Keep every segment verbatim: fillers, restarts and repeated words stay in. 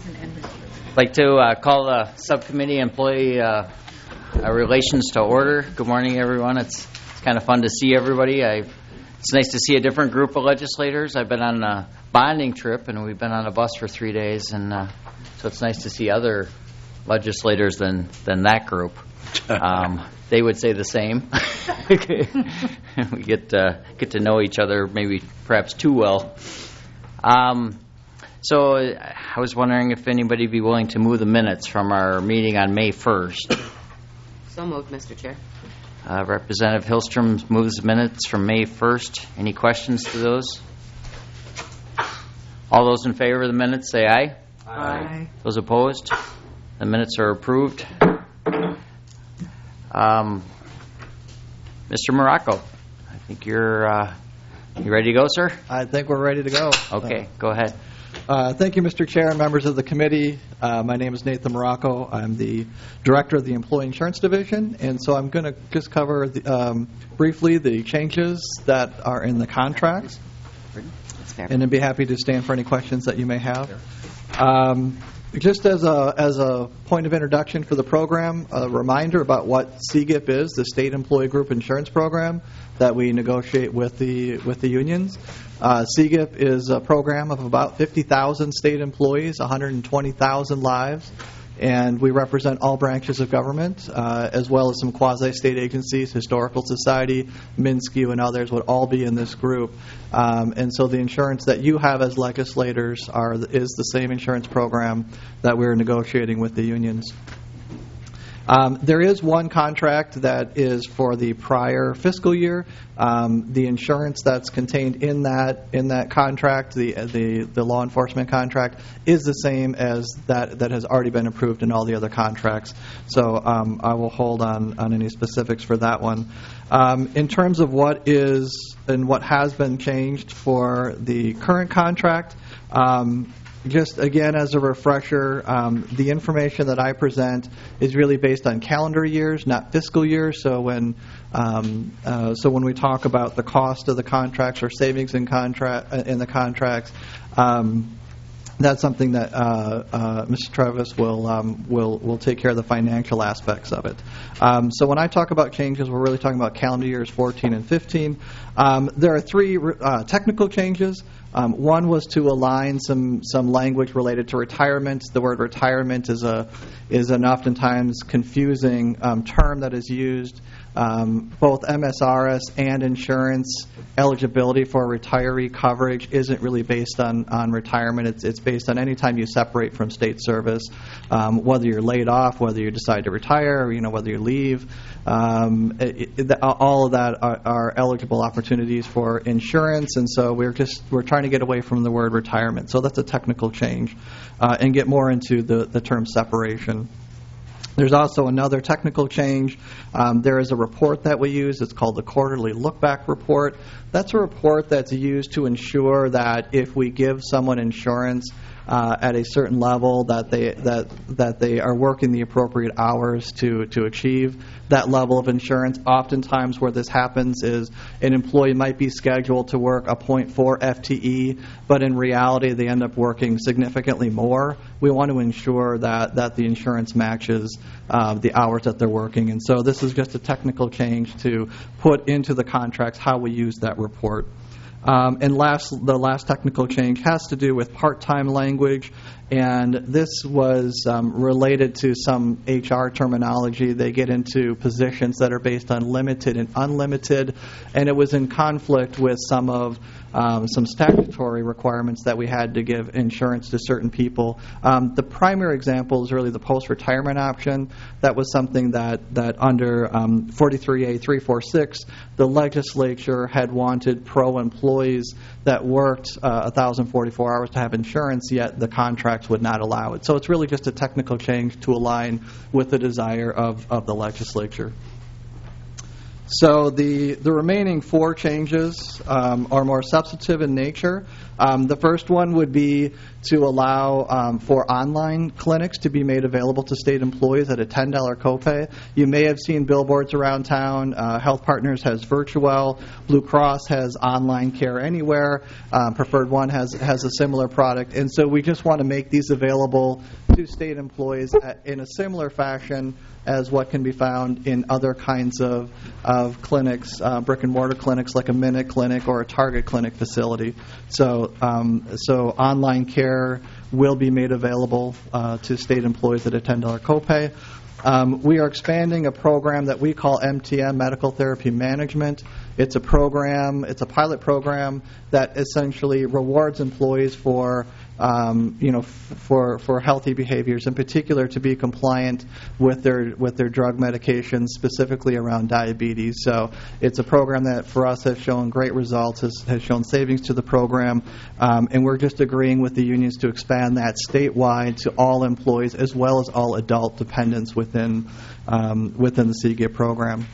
I'd like to uh, call the Subcommittee Employee uh, uh, Relations to order. Good morning, everyone. It's, it's kind of fun to see everybody. I, it's nice to see a different group of legislators. I've been on a bonding trip, and we've been on a bus for three days, and uh, so it's nice to see other legislators than, than that group. Um, they would say the same. We get uh, get to know each other maybe perhaps too well. Um, so I was wondering if anybody would be willing to move the minutes from our meeting on May first. So moved, Mister Chair. Uh, Representative Hillstrom moves the minutes from May first. Any questions to those? All those in favor of the minutes say aye. Aye. Those opposed? The minutes are approved. Um, Mister Morocco, I think you're uh, you ready to go, sir? I think we're ready to go. Okay, uh, go ahead. Uh, thank you, Mister Chair and members of the committee. Uh, my name is Nathan Morocco. I'm the director of the Employee Insurance Division, and so I'm going to just cover the, um, briefly the changes that are in the contracts, and I'd be happy to stand for any questions that you may have. Um, Just as a as a point of introduction for the program, a reminder about what C G I P is, the State Employee Group Insurance Program that we negotiate with the with the unions. Uh, C G I P is a program of about fifty thousand state employees, one hundred twenty thousand lives, and we represent all branches of government, uh, as well as some quasi-state agencies. Historical Society, MnSCU, and others would all be in this group. Um, and so the insurance that you have as legislators are is the same insurance program that we're negotiating with the unions. Um, there is one contract that is for the prior fiscal year. Um, the insurance that's contained in that in that contract, the, the the law enforcement contract, is the same as that that has already been approved in all the other contracts. So um, I will hold on on any specifics for that one. Um, in terms of what is and what has been changed for the current contract. Um, Just again, as a refresher, um, the information that I present is really based on calendar years, not fiscal years. So when um, uh, so when we talk about the cost of the contracts or savings in contract in the contracts, um, that's something that uh, uh, Mister Travis will um, will will take care of the financial aspects of it. Um, so when I talk about changes, we're really talking about calendar years fourteen and fifteen. Um, there are three uh, technical changes. Um, one was to align some some language related to retirement. The word retirement is a is an oftentimes confusing um, term that is used. Um, both M S R S and insurance eligibility for retiree coverage isn't really based on, on retirement. It's it's based on any time you separate from state service, um, whether you're laid off, whether you decide to retire, or, you know, whether you leave. Um, it, it, all of that are, are eligible opportunities for insurance, and so we're just we're trying to get away from the word retirement. So that's a technical change, uh, and get more into the, the term separation. There's also another technical change. Um, there is a report that we use. It's called the Quarterly Look-Back Report. That's a report that's used to ensure that if we give someone insurance uh, at a certain level, that they that that they are working the appropriate hours to to achieve that level of insurance. Oftentimes where this happens is an employee might be scheduled to work a point four F T E, but in reality they end up working significantly more. We want to ensure that, that the insurance matches uh, the hours that they're working. And so this is just a technical change to put into the contracts how we use that report. Um, and last, the last technical change has to do with part-time language, and this was um, related to some H R terminology. They get into positions that are based on limited and unlimited, and it was in conflict with some of um, some statutory requirements that we had to give insurance to certain people. Um, the primary example is really the post-retirement option. That was something that, that under um, forty-three A three forty-six, the legislature had wanted pro-employees that worked uh, one thousand forty-four hours to have insurance, yet the contracts would not allow it. So it's really just a technical change to align with the desire of, of the legislature. So the, the remaining four changes um, are more substantive in nature. Um, the first one would be to allow um, for online clinics to be made available to state employees at a ten dollars copay. You may have seen billboards around town. Uh, Health Partners has Virtuel. Blue Cross has Online Care Anywhere. Um, Preferred One has, has a similar product. And so we just want to make these available to state employees at, in a similar fashion as what can be found in other kinds of, of clinics, uh, brick-and-mortar clinics like a Minute Clinic or a Target Clinic facility. So, um, so online care will be made available uh, to state employees at a ten dollars copay. Um, we are expanding a program that we call M T M, Medical Therapy Management. It's a program, it's a pilot program that essentially rewards employees for Um, you know, f- for for healthy behaviors, in particular to be compliant with their with their drug medications, specifically around diabetes. So it's a program that for us has shown great results, has, has shown savings to the program, um, and we're just agreeing with the unions to expand that statewide to all employees as well as all adult dependents within um, within the C G I P program.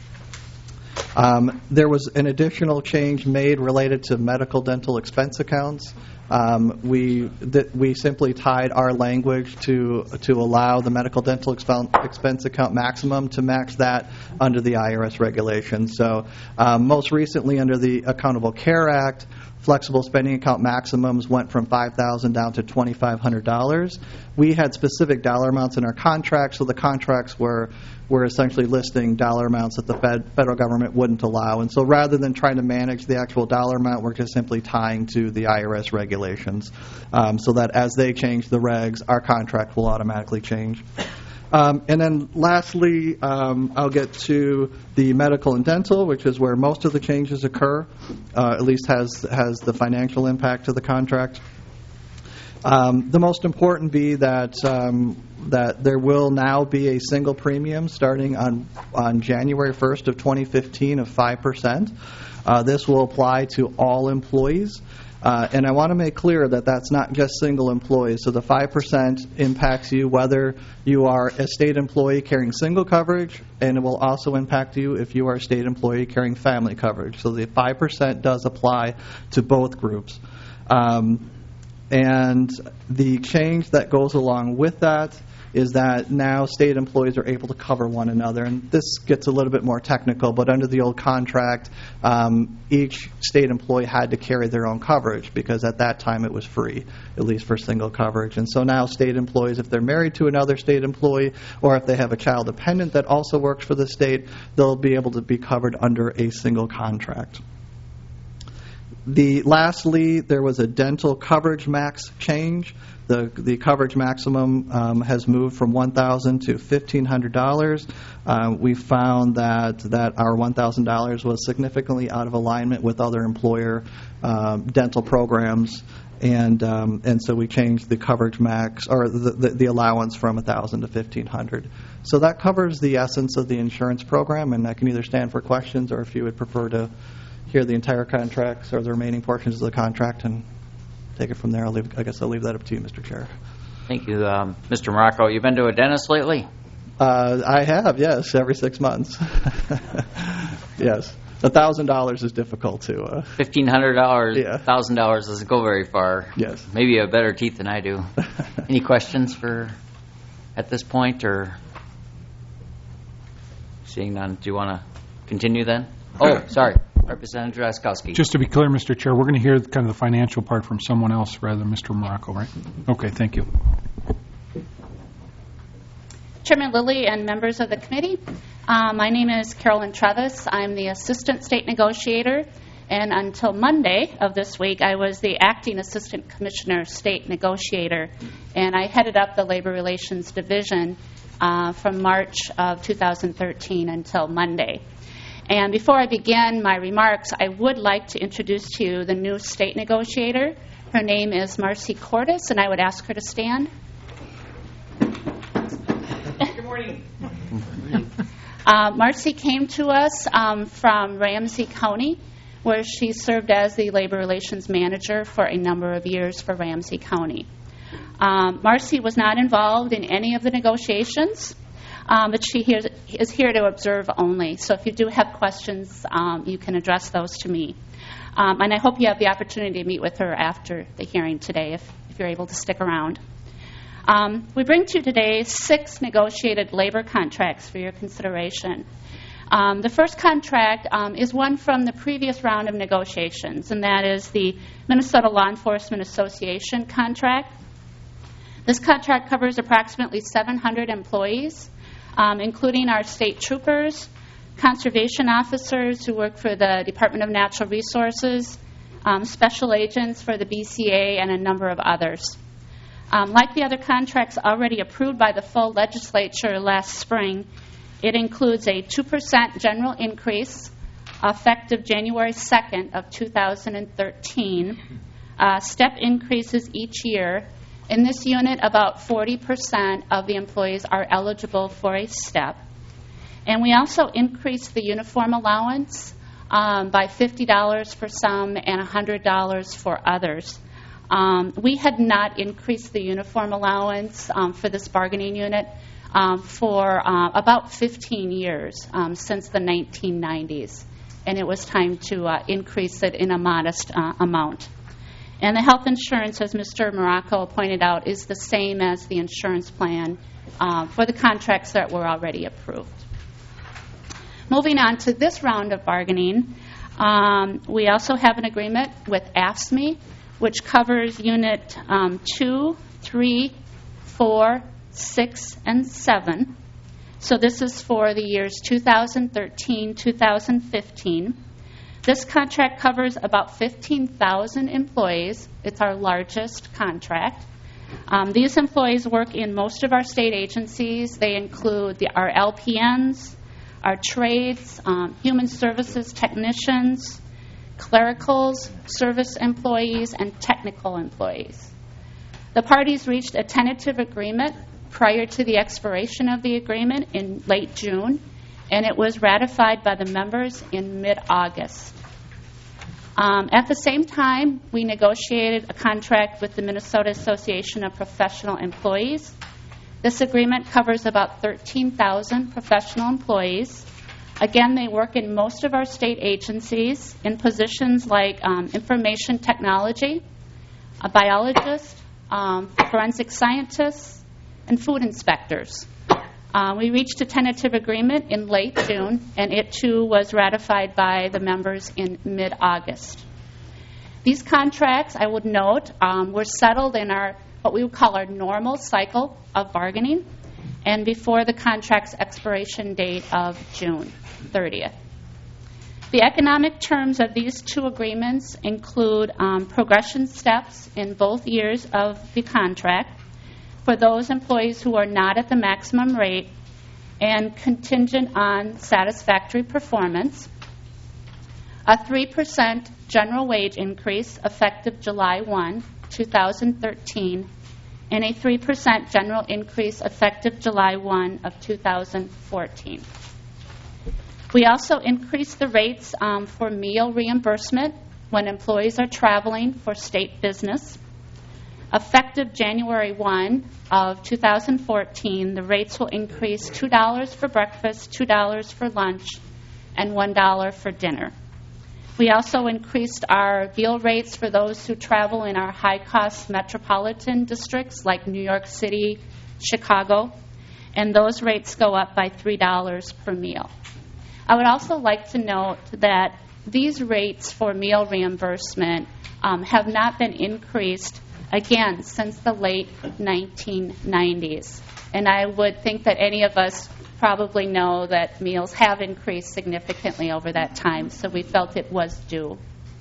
Um, there was an additional change made related to medical dental expense accounts. Um, we th- we simply tied our language to to allow the medical dental expen- expense account maximum to match that under the I R S regulations. So um, most recently under the Accountable Care Act, flexible spending account maximums went from five thousand dollars down to twenty-five hundred dollars. We had specific dollar amounts in our contracts, so the contracts were were essentially listing dollar amounts that the Fed, federal government wouldn't allow. And so rather than trying to manage the actual dollar amount, we're just simply tying to the I R S regulations um, so that as they change the regs, our contract will automatically change. Um, and then lastly, um, I'll get to the medical and dental, which is where most of the changes occur, uh, at least has has the financial impact to the contract. Um, the most important be that um, that there will now be a single premium starting on on January first of twenty fifteen of five percent. Uh, this will apply to all employees. Uh, and I want to make clear that that's not just single employees. So the five percent impacts you whether you are a state employee carrying single coverage, and it will also impact you if you are a state employee carrying family coverage. So the five percent does apply to both groups. Um, and the change that goes along with that is that now state employees are able to cover one another. And this gets a little bit more technical, but under the old contract, um, each state employee had to carry their own coverage because at that time it was free, at least for single coverage. And so now state employees, if they're married to another state employee or if they have a child dependent that also works for the state, they'll be able to be covered under a single contract. The lastly, there was a dental coverage max change. The the coverage maximum um, has moved from one thousand dollars to fifteen hundred dollars. Uh, we found that that our one thousand dollars was significantly out of alignment with other employer um, dental programs, and um, and so we changed the coverage max or the the, the allowance from one thousand dollars to fifteen hundred dollars. So that covers the essence of the insurance program, and I can either stand for questions or if you would prefer to hear the entire contracts or the remaining portions of the contract and take it from there. I'll leave, I guess I'll leave that up to you, Mister Chair. Thank you. Um, Mister Morocco, you been to a dentist lately? Uh, I have, yes, every six months. Yes. one thousand dollars is difficult to... Uh, fifteen hundred dollars, yeah. one thousand dollars doesn't go very far. Yes. Maybe you have better teeth than I do. Any questions for at this point? Or seeing none, do you want to continue then? Oh, sorry. Representative Drazkowski. Just to be clear, Mister Chair, we're going to hear kind of the financial part from someone else rather than Mister Morocco, right? Okay, thank you. Chairman Lilly and members of the committee, uh, my name is Carolyn Trevis. I'm the Assistant State Negotiator, and until Monday of this week, I was the Acting Assistant Commissioner State Negotiator, and I headed up the Labor Relations Division uh, from March of two thousand thirteen until Monday. And before I begin my remarks, I would like to introduce to you the new state negotiator. Her name is Marcy Cordes, and I would ask her to stand. Good morning. uh, Marcy came to us um, from Ramsey County, where she served as the Labor Relations Manager for a number of years for Ramsey County. Um, Marcy was not involved in any of the negotiations. um, but she here, is here to observe only. So if you do have questions, um, you can address those to me. Um, and I hope you have the opportunity to meet with her after the hearing today, if, if you're able to stick around. Um, we bring to you today six negotiated labor contracts for your consideration. Um, the first contract um, is one from the previous round of negotiations, and that is the Minnesota Law Enforcement Association contract. This contract covers approximately seven hundred employees, um, including our state troopers, conservation officers who work for the Department of Natural Resources, um, special agents for the B C A, and a number of others. Um, like the other contracts already approved by the full legislature last spring, it includes a two percent general increase effective January second of two thousand thirteen, uh, step increases each year. In this unit, about forty percent of the employees are eligible for a step. And we also increased the uniform allowance um, by fifty dollars for some and one hundred dollars for others. Um, we had not increased the uniform allowance um, for this bargaining unit um, for uh, about fifteen years, um, since the nineteen nineties. And it was time to uh, increase it in a modest uh, amount. And the health insurance, as Mister Morocco pointed out, is the same as the insurance plan uh, for the contracts that were already approved. Moving on to this round of bargaining, um, we also have an agreement with A F S C M E, which covers Unit um, two, three, four, six, and seven. So this is for the years two thousand thirteen, two thousand fifteen. This contract covers about fifteen thousand employees. It's our largest contract. Um, these employees work in most of our state agencies. They include the, our L P Ns, our trades, um, human services technicians, clericals, service employees, and technical employees. The parties reached a tentative agreement prior to the expiration of the agreement in late June, and it was ratified by the members in mid-August. Um, at the same time, we negotiated a contract with the Minnesota Association of Professional Employees. This agreement covers about thirteen thousand professional employees. Again, they work in most of our state agencies in positions like um, information technology, a biologist, um, forensic scientists, and food inspectors. Uh, we reached a tentative agreement in late June, and it too was ratified by the members in mid-August. These contracts, I would note, um, were settled in our what we would call our normal cycle of bargaining, and before the contract's expiration date of June thirtieth. The economic terms of these two agreements include um, progression steps in both years of the contract for those employees who are not at the maximum rate and contingent on satisfactory performance, a three percent general wage increase effective July first, two thousand thirteen, and a three percent general increase effective July first of two thousand fourteen. We also increased the rates um, for meal reimbursement when employees are traveling for state business. Effective January first of two thousand fourteen, the rates will increase two dollars for breakfast, two dollars for lunch, and one dollar for dinner. We also increased our meal rates for those who travel in our high-cost metropolitan districts like New York City, Chicago, and those rates go up by three dollars per meal. I would also like to note that these rates for meal reimbursement um, have not been increased, again, since the late nineteen nineties. And I would think that any of us probably know that meals have increased significantly over that time, so we felt it was due.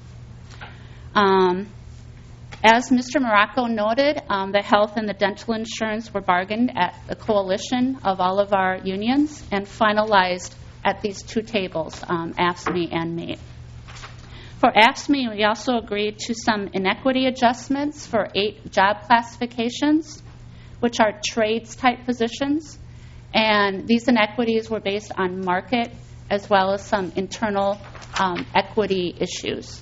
Um, as Mister Morocco noted, um, the health and the dental insurance were bargained at the coalition of all of our unions and finalized at these two tables, um, A F S C M E and M A T E. For A F S C M E, we also agreed to some inequity adjustments for eight job classifications, which are trades-type positions. And these inequities were based on market as well as some internal um, equity issues.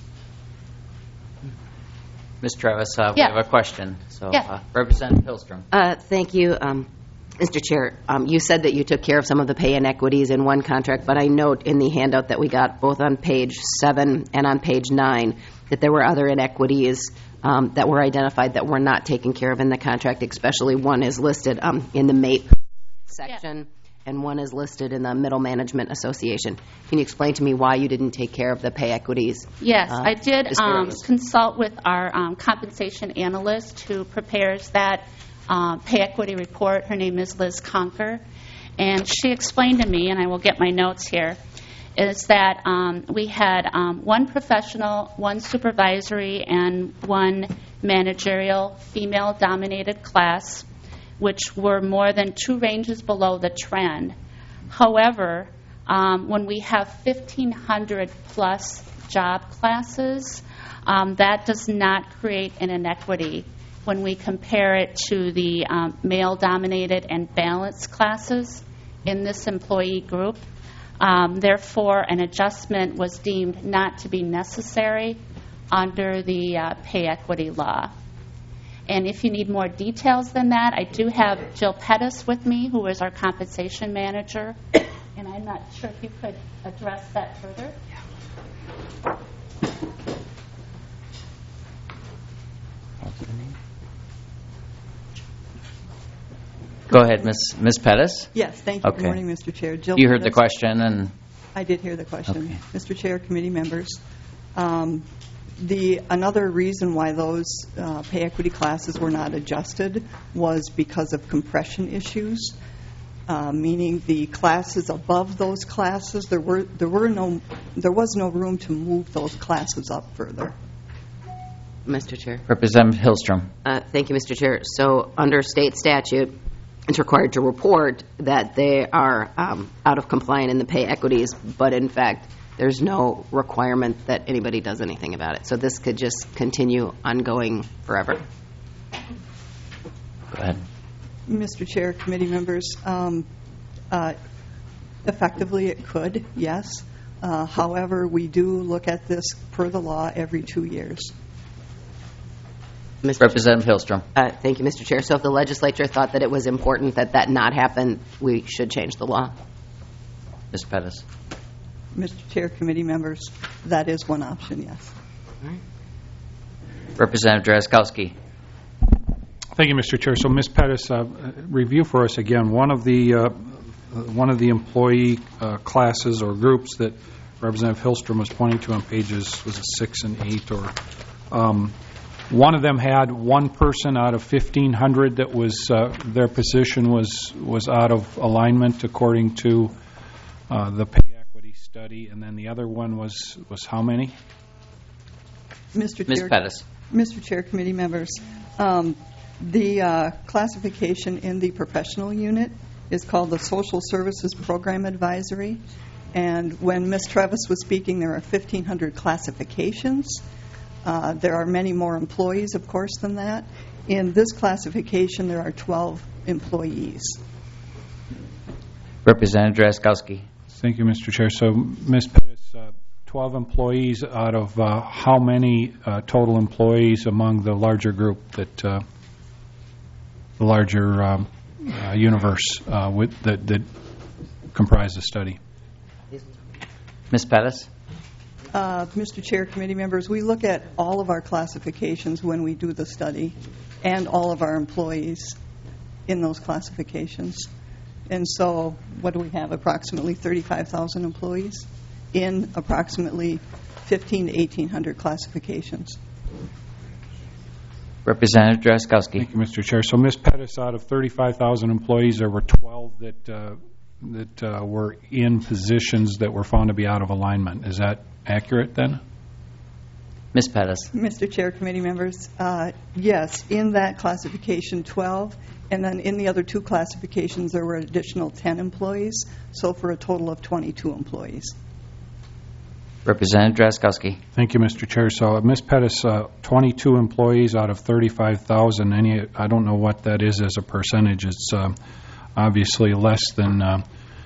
Miz Travis, uh, Yeah. we have a question. So, Yeah. uh, Representative Hillstrom. Uh, thank you. Um, Mister Chair, um, you said that you took care of some of the pay inequities in one contract, but I note in the handout that we got both on page seven and on page nine that there were other inequities um, that were identified that were not taken care of in the contract, especially one is listed um, in the M A P E section, yeah. And one is listed in the Middle Management Association. Can you explain to me why you didn't take care of the pay equities? Yes, uh, I did um, consult with our um, compensation analyst who prepares that Um, pay equity report. Her name is Liz Conker, and she explained to me, and I will get my notes here, is that um, we had um, one professional, one supervisory, and one managerial female-dominated class, which were more than two ranges below the trend. However, um, when we have fifteen hundred plus job classes, um, that does not create an inequity when we compare it to the um, male-dominated and balanced classes in this employee group. Um, therefore, an adjustment was deemed not to be necessary under the uh, pay equity law. And if you need more details than that, I do have Jill Pettis with me, who is our compensation manager, and I'm not sure if you could address that further. Go ahead, Miz Miz Pettis. Yes, thank you. Okay. Good morning, Mister Chair. Jill You heard Pettis. the question, and I did hear the question. Okay. Mister Chair, committee members, um, the another reason why those uh, pay equity classes were not adjusted was because of compression issues, uh, meaning the classes above those classes, there were there were no there was no room to move those classes up further. Mister Chair. Representative Hillstrom. Uh, thank you, Mister Chair. So under state statute, it's required to report that they are um, out of compliance in the pay equities, but in fact, there's no requirement that anybody does anything about it. So this could just continue ongoing forever. Go ahead. Mister Chair, committee members, um, uh, effectively it could, yes. Uh, however, we do look at this per the law every two years. Mister Representative Hillstrom. Uh, thank you, Mister Chair. So if the legislature thought that it was important that that not happen, we should change the law. Miz Pettis. Mister Chair, committee members, that is one option, yes. All right. Representative Drazkowski. Thank you, Mister Chair. So, Miz Pettis, uh, review for us again one of the uh, one of the employee uh, classes or groups that Representative Hillstrom was pointing to on pages was it six and eight, or um, one of them had one person out of fifteen hundred that was uh, their position was was out of alignment according to uh, the pay equity study, and then the other one was was how many? Mister Miz Chair, Pettis. Mister Chair, committee members, um, the uh, classification in the professional unit is called the Social Services Program Advisory, and when Miz Travis was speaking, there are fifteen hundred classifications. Uh, there are many more employees, of course, than that. In this classification, there are twelve employees. Representative Drazkowski. Thank you, Mister Chair. So, Miz Pettis, uh, twelve employees out of uh, how many uh, total employees among the larger group that uh, the larger um, uh, universe uh, with, that, that comprise the study? Miz Pettis. Uh, Mister Chair, committee members, we look at all of our classifications when we do the study and all of our employees in those classifications. And so what do we have? Approximately thirty-five thousand employees in approximately fifteen to eighteen hundred classifications. Representative Drazkowski. Thank you, Mister Chair. So, Miz Pettis, out of thirty-five thousand employees, there were twelve that uh, that uh, were in positions that were found to be out of alignment. Is that accurate then? Miz Pettis. Mister Chair, committee members, uh, yes, in that classification, twelve, and then in the other two classifications, there were additional ten employees, so for a total of twenty-two employees. Representative Drazkowski. Thank you, Mister Chair. So, uh, Miz Pettis, uh, twenty-two employees out of thirty-five thousand. Any, I don't know what that is as a percentage. It's uh, obviously less than uh,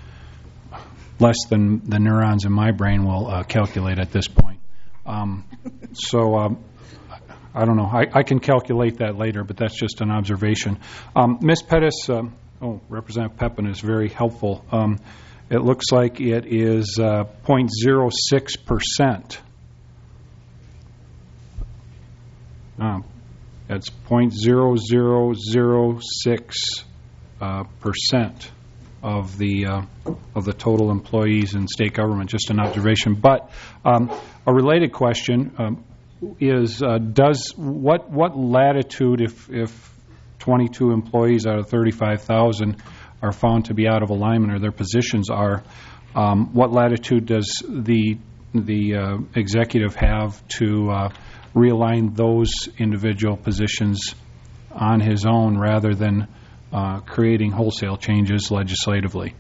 less than the neurons in my brain will uh, calculate at this point. Um, so, um, I don't know. I, I can calculate that later, but that's just an observation. Um, Miz Pettis, uh, oh, Representative Pepin is very helpful. Um, it looks like it is uh, zero point zero six percent. Um, that's zero point zero zero zero six uh, percent of the uh, of the total employees in state government. Just an observation. But um, a related question um, is: uh, Does what what latitude if if twenty-two employees out of thirty-five thousand are found to be out of alignment, or their positions are? Um, what latitude does the the uh, executive have to uh, realign those individual positions on his own rather than uh, creating wholesale changes legislatively?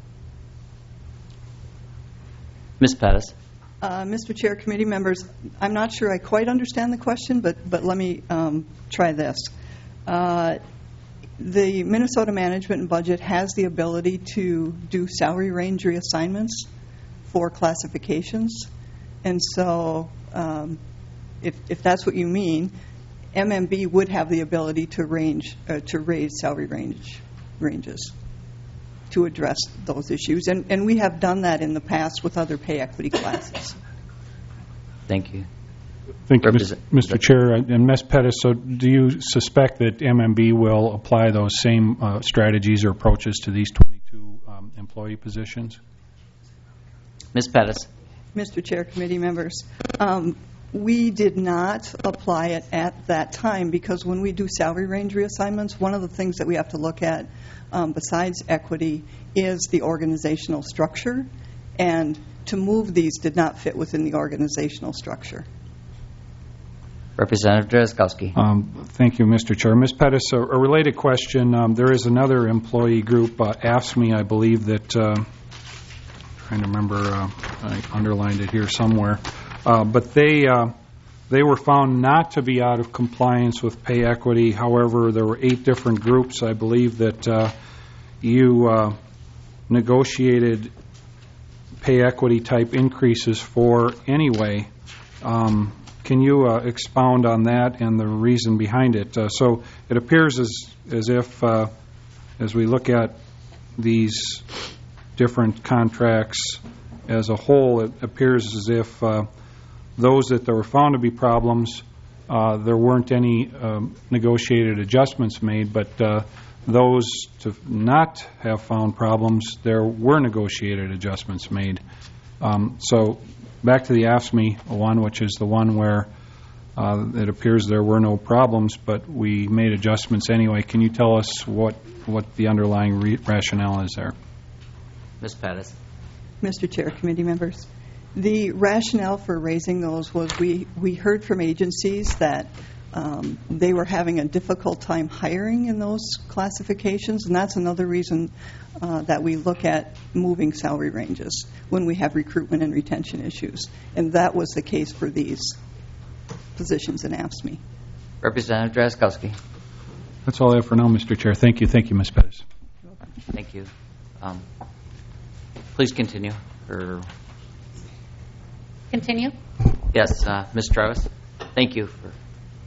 Miz Pettis. Uh, Mister Chair, committee members, I'm not sure I quite understand the question, but, but let me um, try this. Uh, the Minnesota Management and Budget has the ability to do salary range reassignments for classifications. And so um, if, if that's what you mean, M M B would have the ability to range uh, to raise salary range ranges to address those issues. And, and we have done that in the past with other pay equity classes. Thank you. Thank you, Represent- Mister Chair. And Miz Pettis, so do you suspect that M M B will apply those same uh, strategies or approaches to these twenty-two um, employee positions? Miz Pettis. Mister Chair, committee members, um, we did not apply it at that time because when we do salary range reassignments, one of the things that we have to look at um, besides equity is the organizational structure, and to move these did not fit within the organizational structure. Representative Drazkowski. Um, thank you, Mister Chair. Miz Pettis, a, a related question. Um, there is another employee group, uh, AFSCME, I believe, that, uh, trying to remember, uh, I underlined it here somewhere, uh, but they uh, they were found not to be out of compliance with pay equity. However, there were eight different groups, I believe, that uh, you uh, negotiated pay equity type increases for anyway. Um, Can you uh, expound on that and the reason behind it? Uh, so it appears as as if, uh, as we look at these different contracts as a whole, it appears as if uh, those that there were found to be problems, uh, there weren't any um, negotiated adjustments made, but uh, those to not have found problems, there were negotiated adjustments made. Um, so back to the AFSCME one, which is the one where uh, it appears there were no problems, but we made adjustments anyway. Can you tell us what, what the underlying re- rationale is there? Miz Pettis. Mister Chair, committee members, the rationale for raising those was we, we heard from agencies that um, they were having a difficult time hiring in those classifications, and that's another reason uh, that we look at moving salary ranges when we have recruitment and retention issues. And that was the case for these positions in AFSCME. Representative Drazkowski. That's all I have for now, Mister Chair. Thank you. Thank you, Miz Pettis. Thank you. Um, please continue. Or Continue. yes, uh, Miz Travis. Thank you. For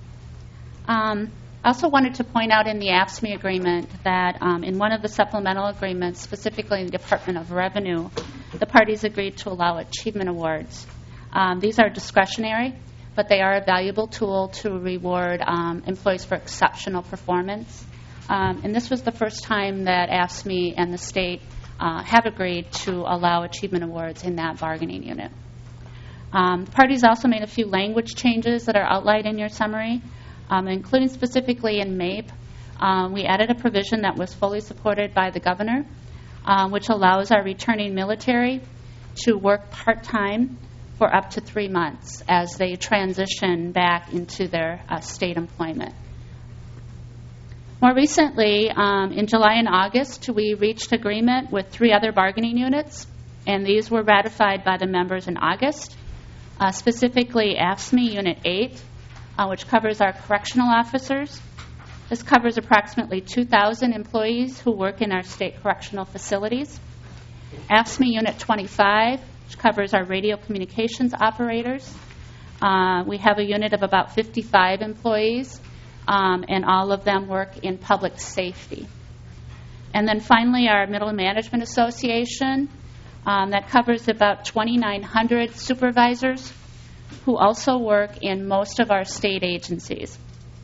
Um, I also wanted to point out in the AFSCME agreement that um, in one of the supplemental agreements, specifically in the Department of Revenue, the parties agreed to allow achievement awards. Um, these are discretionary, but they are a valuable tool to reward um, employees for exceptional performance. Um, and this was the first time that AFSCME and the state uh, have agreed to allow achievement awards in that bargaining unit. Um, the parties also made a few language changes that are outlined in your summary. Um, including specifically in MAPE, um, we added a provision that was fully supported by the governor, um, which allows our returning military to work part-time for up to three months as they transition back into their uh, state employment. More recently, um, in July and August, we reached agreement with three other bargaining units, and these were ratified by the members in August, uh, specifically AFSCME Unit eight, Uh, which covers our correctional officers. This covers approximately two thousand employees who work in our state correctional facilities. AFSCME Unit twenty-five, which covers our radio communications operators. Uh, we have a unit of about fifty-five employees, um, and all of them work in public safety. And then finally, our Middle Management Association, um, that covers about twenty-nine hundred supervisors who also work in most of our state agencies.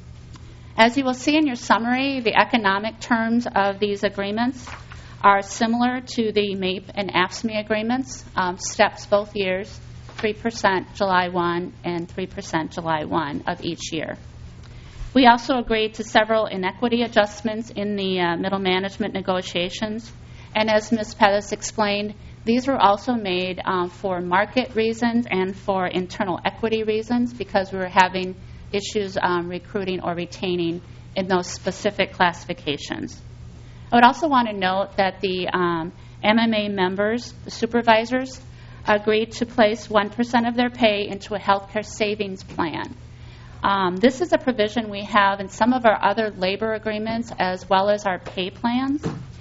As you will see in your summary, the economic terms of these agreements are similar to the MAPE and AFSCME agreements, um, steps both years, three percent July first and three percent July first of each year. We also agreed to several inequity adjustments in the uh, middle management negotiations, and as Miz Pettis explained, these were also made um, for market reasons and for internal equity reasons because we were having issues um, recruiting or retaining in those specific classifications. I would also want to note that the um, M M A members, the supervisors, agreed to place one percent of their pay into a healthcare savings plan. Um, this is a provision we have in some of our other labor agreements as well as our pay plans.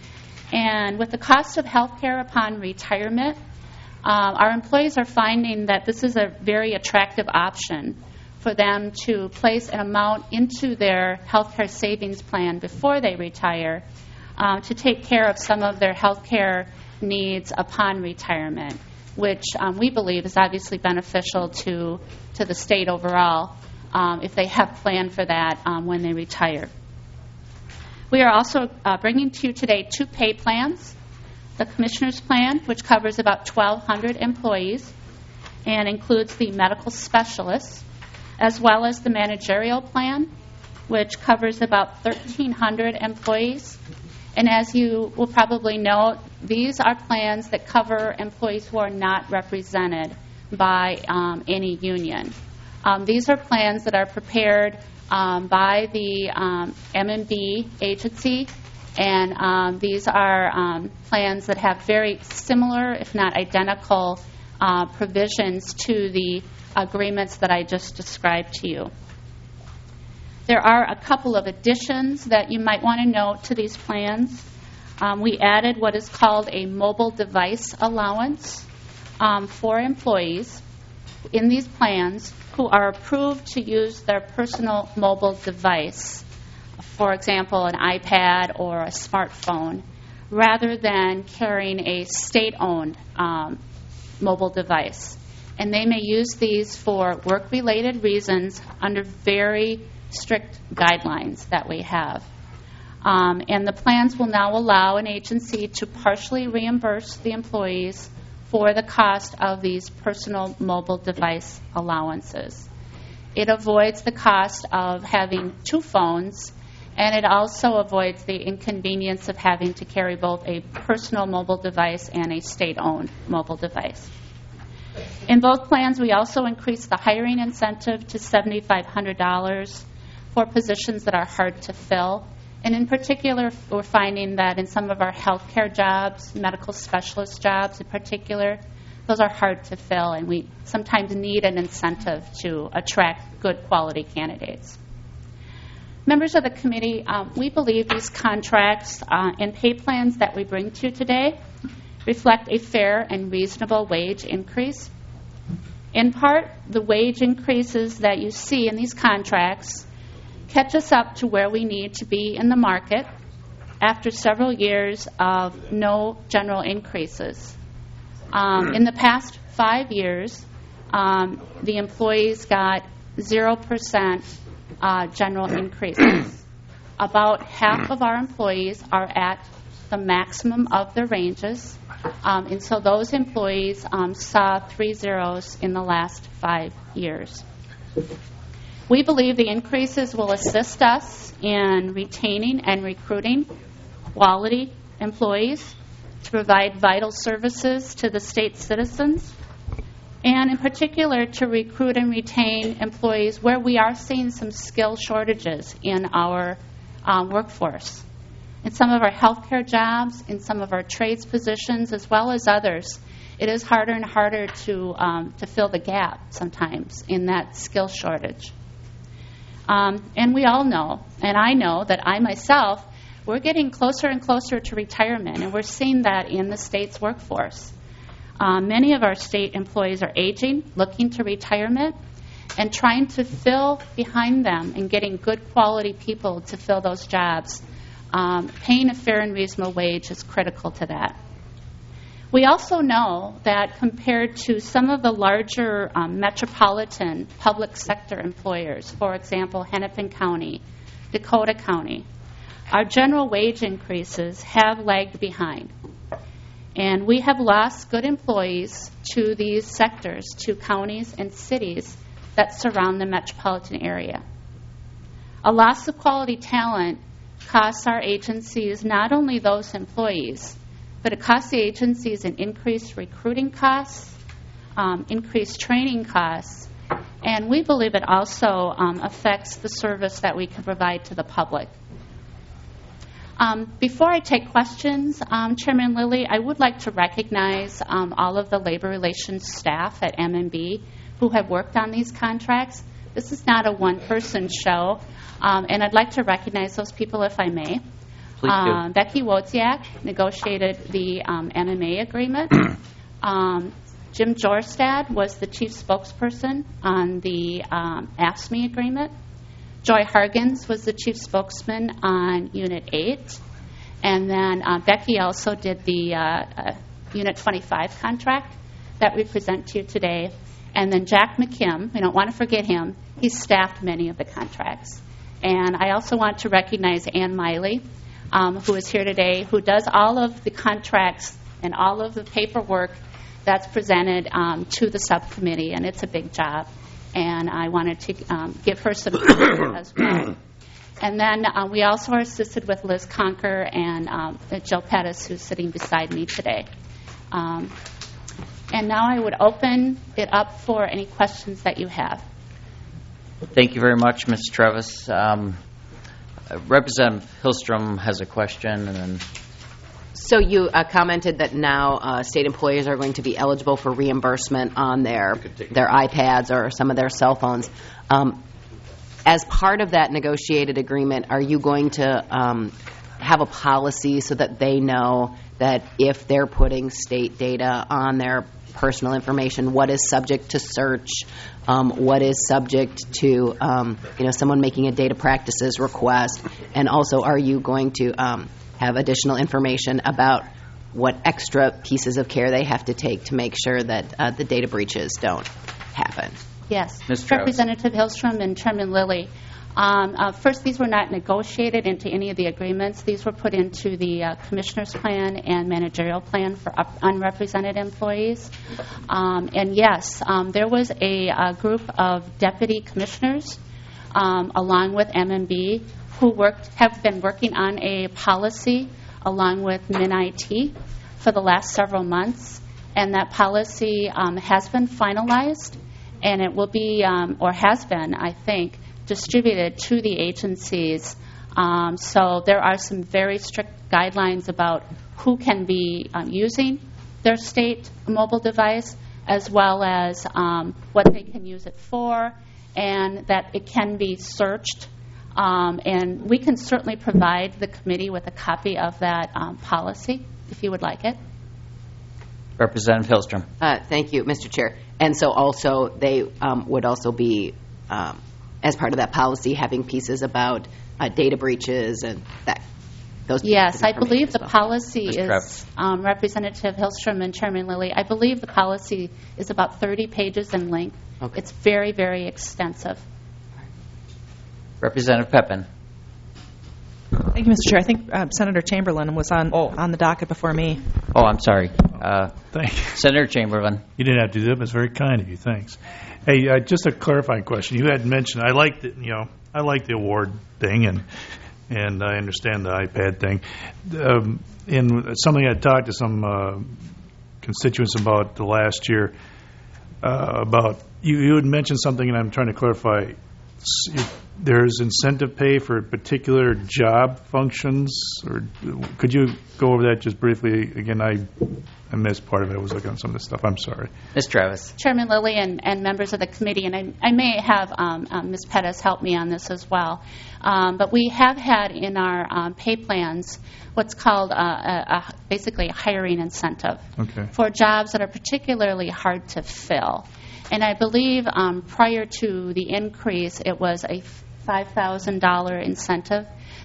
And with the cost of health care upon retirement, um, our employees are finding that this is a very attractive option for them to place an amount into their health care savings plan before they retire um, to take care of some of their health care needs upon retirement, which um, we believe is obviously beneficial to, to the state overall um, if they have planned for that um, when they retire. We are also uh, bringing to you today two pay plans. The Commissioner's Plan, which covers about twelve hundred employees and includes the medical specialists, as well as the Managerial Plan, which covers about thirteen hundred employees. And as you will probably note, these are plans that cover employees who are not represented by um, any union. Um, these are plans that are prepared um, by the um, M M B agency, and um, these are um, plans that have very similar, if not identical, uh, provisions to the agreements that I just described to you. There are a couple of additions that you might want to note to these plans. Um, we added what is called a mobile device allowance um, for employees in these plans who are approved to use their personal mobile device, for example, an iPad or a smartphone, rather than carrying a state-owned um, mobile device. And they may use these for work-related reasons under very strict guidelines that we have. Um, and the plans will now allow an agency to partially reimburse the employees for the cost of these personal mobile device allowances. It avoids the cost of having two phones, and it also avoids the inconvenience of having to carry both a personal mobile device and a state-owned mobile device. In both plans, we also increased the hiring incentive to seven thousand five hundred dollars for positions that are hard to fill. And in particular, we're finding that in some of our healthcare jobs, medical specialist jobs in particular, those are hard to fill, and we sometimes need an incentive to attract good quality candidates. Members of the committee, um, we believe these contracts uh, and pay plans that we bring to you today reflect a fair and reasonable wage increase. In part, the wage increases that you see in these contracts catch us up to where we need to be in the market after several years of no general increases. Um, in the past five years, um, the employees got zero percent uh, general increases. About half of our employees are at the maximum of their ranges, um, and so those employees um, saw three zeros in the last five years. We believe the increases will assist us in retaining and recruiting quality employees to provide vital services to the state citizens, and in particular to recruit and retain employees where we are seeing some skill shortages in our um, workforce. In some of our healthcare jobs, in some of our trades positions, as well as others, it is harder and harder to, um, to fill the gap sometimes in that skill shortage. Um, and we all know, and I know that I myself, we're getting closer and closer to retirement, and we're seeing that in the state's workforce. Um, many of our state employees are aging, looking to retirement, and trying to fill behind them and getting good quality people to fill those jobs um, paying a fair and reasonable wage is critical to that. We also know that compared to some of the larger um, metropolitan public sector employers, for example, Hennepin County, Dakota County, our general wage increases have lagged behind. And we have lost good employees to these sectors, to counties and cities that surround the metropolitan area. A loss of quality talent costs our agencies not only those employees, but it costs the agencies in increased recruiting costs, um, increased training costs, and we believe it also um, affects the service that we can provide to the public. Um, before I take questions, um, Chairman Lilly, I would like to recognize um, all of the labor relations staff at M and B who have worked on these contracts. This is not a one-person show, um, and I'd like to recognize those people if I may. Please do. Um, Becky Wozniak negotiated the um, M M A agreement. um, Jim Jorstad was the chief spokesperson on the um, A F S C M E agreement. Joy Hargens was the chief spokesman on Unit eight. And then uh, Becky also did the uh, uh, Unit twenty-five contract that we present to you today. And then Jack McKim, we don't want to forget him, he staffed many of the contracts. And I also want to recognize Ann Miley, um, who is here today, who does all of the contracts and all of the paperwork that's presented um, to the subcommittee, and it's a big job. And I wanted to um, give her some credit as well. And then uh, we also are assisted with Liz Conker and um, Jill Pettis, who's sitting beside me today. Um, and now I would open it up for any questions that you have. Thank you very much, Miz Travis. Um, uh, Representative Hillstrom has a question, and then So you uh, commented that now uh, state employees are going to be eligible for reimbursement on their their iPads or some of their cell phones. Um, as part of that negotiated agreement, are you going to um, have a policy so that they know that if they're putting state data on their personal information, what is subject to search, um, what is subject to um, you know someone making a data practices request, and also are you going to um, have additional information about what extra pieces of care they have to take to make sure that uh, the data breaches don't happen? Yes. Miz Travis. Representative Hillstrom and Chairman Lilly. Um, uh, first, these were not negotiated into any of the agreements. These were put into the uh, Commissioner's Plan and Managerial Plan for up- unrepresented employees. Um, and yes, um, there was a, a group of deputy commissioners um, along with M M B who worked have been working on a policy along with MinIT for the last several months, and that policy um, has been finalized, and it will be, um, or has been, I think, distributed to the agencies. Um, so there are some very strict guidelines about who can be um, using their state mobile device, as well as um, what they can use it for, and that it can be searched. Um, and we can certainly provide the committee with a copy of that um, policy, if you would like it. Representative Hillstrom. Uh, thank you, Mister Chair. And so also they um, would also be, um, as part of that policy, having pieces about uh, data breaches and that. Those pieces Yes, of I information believe as the well. policy Miz is, Travis. um, Representative Hillstrom and Chairman Lilly, I believe the policy is about thirty pages in length. Okay. It's very, very extensive. Representative Pepin. Thank you, Mister Chair. I think uh, Senator Chamberlain was on Oh. on the docket before me. Oh, I'm sorry. Uh, Thank you. Senator Chamberlain. You didn't have to do that, but it's very kind of you. Thanks. Hey, uh, just a clarifying question. You had mentioned I like the you know I like the award thing, and and I understand the iPad thing. Um, and something I talked to some uh, constituents about the last year uh, about you. You had mentioned something, and I'm trying to clarify. S- There's incentive pay for particular job functions, or could you go over that just briefly again? I I missed part of it. I was looking at some of this stuff. I'm sorry. Miz Travis. Chairman Lilly and, and members of the committee, and I, I may have um, um, Miz Pettis help me on this as well, um, but we have had in our um, pay plans what's called a, a, a, basically a hiring incentive Okay. for jobs that are particularly hard to fill. And I believe um, prior to the increase, it was a five thousand dollars incentive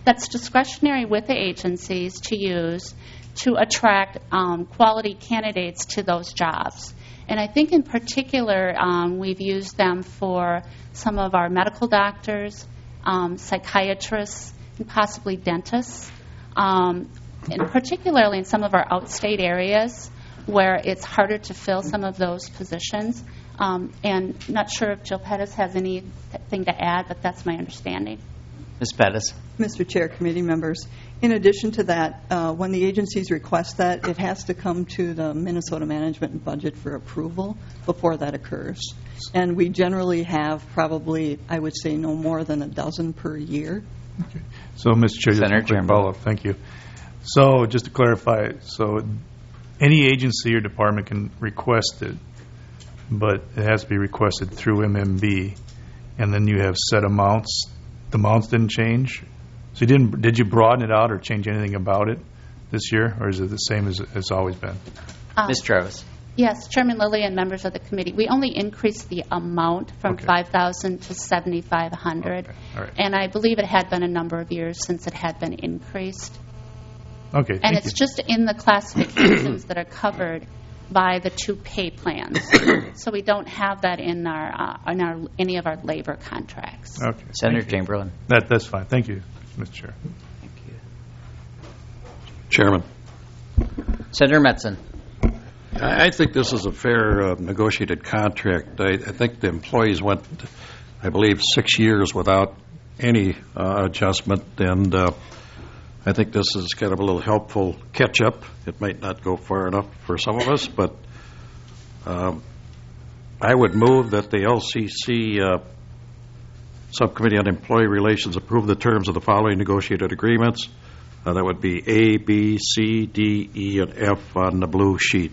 that's discretionary with the agencies to use to attract um, quality candidates to those jobs. And I think in particular, um, we've used them for some of our medical doctors, um, psychiatrists, and possibly dentists, um, and particularly in some of our outstate areas where it's harder to fill some of those positions. Um, and not sure if Jill Pettis has anything to add, but that's my understanding. Miz Pettis. Mister Chair, committee members, in addition to that, uh, when the agencies request that, it has to come to the Minnesota Management and Budget for approval before that occurs. And we generally have probably, I would say, no more than a dozen per year. Okay. So, Mister Chair, just Senator a quick Chamberlain. follow-up. Thank you. So, just to clarify, so any agency or department can request it, but it has to be requested through M M B, and then you have set amounts. The amounts didn't change? So you didn't? Did you broaden it out or change anything about it this year, or is it the same as it's always been? Um, Miz Travis. Yes, Chairman Lilly and members of the committee. We only increased the amount from Okay. five thousand to seventy-five hundred, Okay. All right. and I believe it had been a number of years since it had been increased. Okay, And thank it's you. just in the classifications that are covered by the two pay plans. So we don't have that in our uh, in our any of our labor contracts. Okay, Senator thank you. Chamberlain. That, that's fine. Thank you, Mister Chair. Chairman, Senator Metzen. I I think this is a fair uh, negotiated contract. I, I think the employees went, I believe, six years without any uh, adjustment, and uh, I think this is kind of a little helpful catch-up. It might not go far enough for some of us, but um, I would move that the L C C uh, Subcommittee on Employee Relations approve the terms of the following negotiated agreements. Uh, that would be A, B, C, D, E, and F on the blue sheet.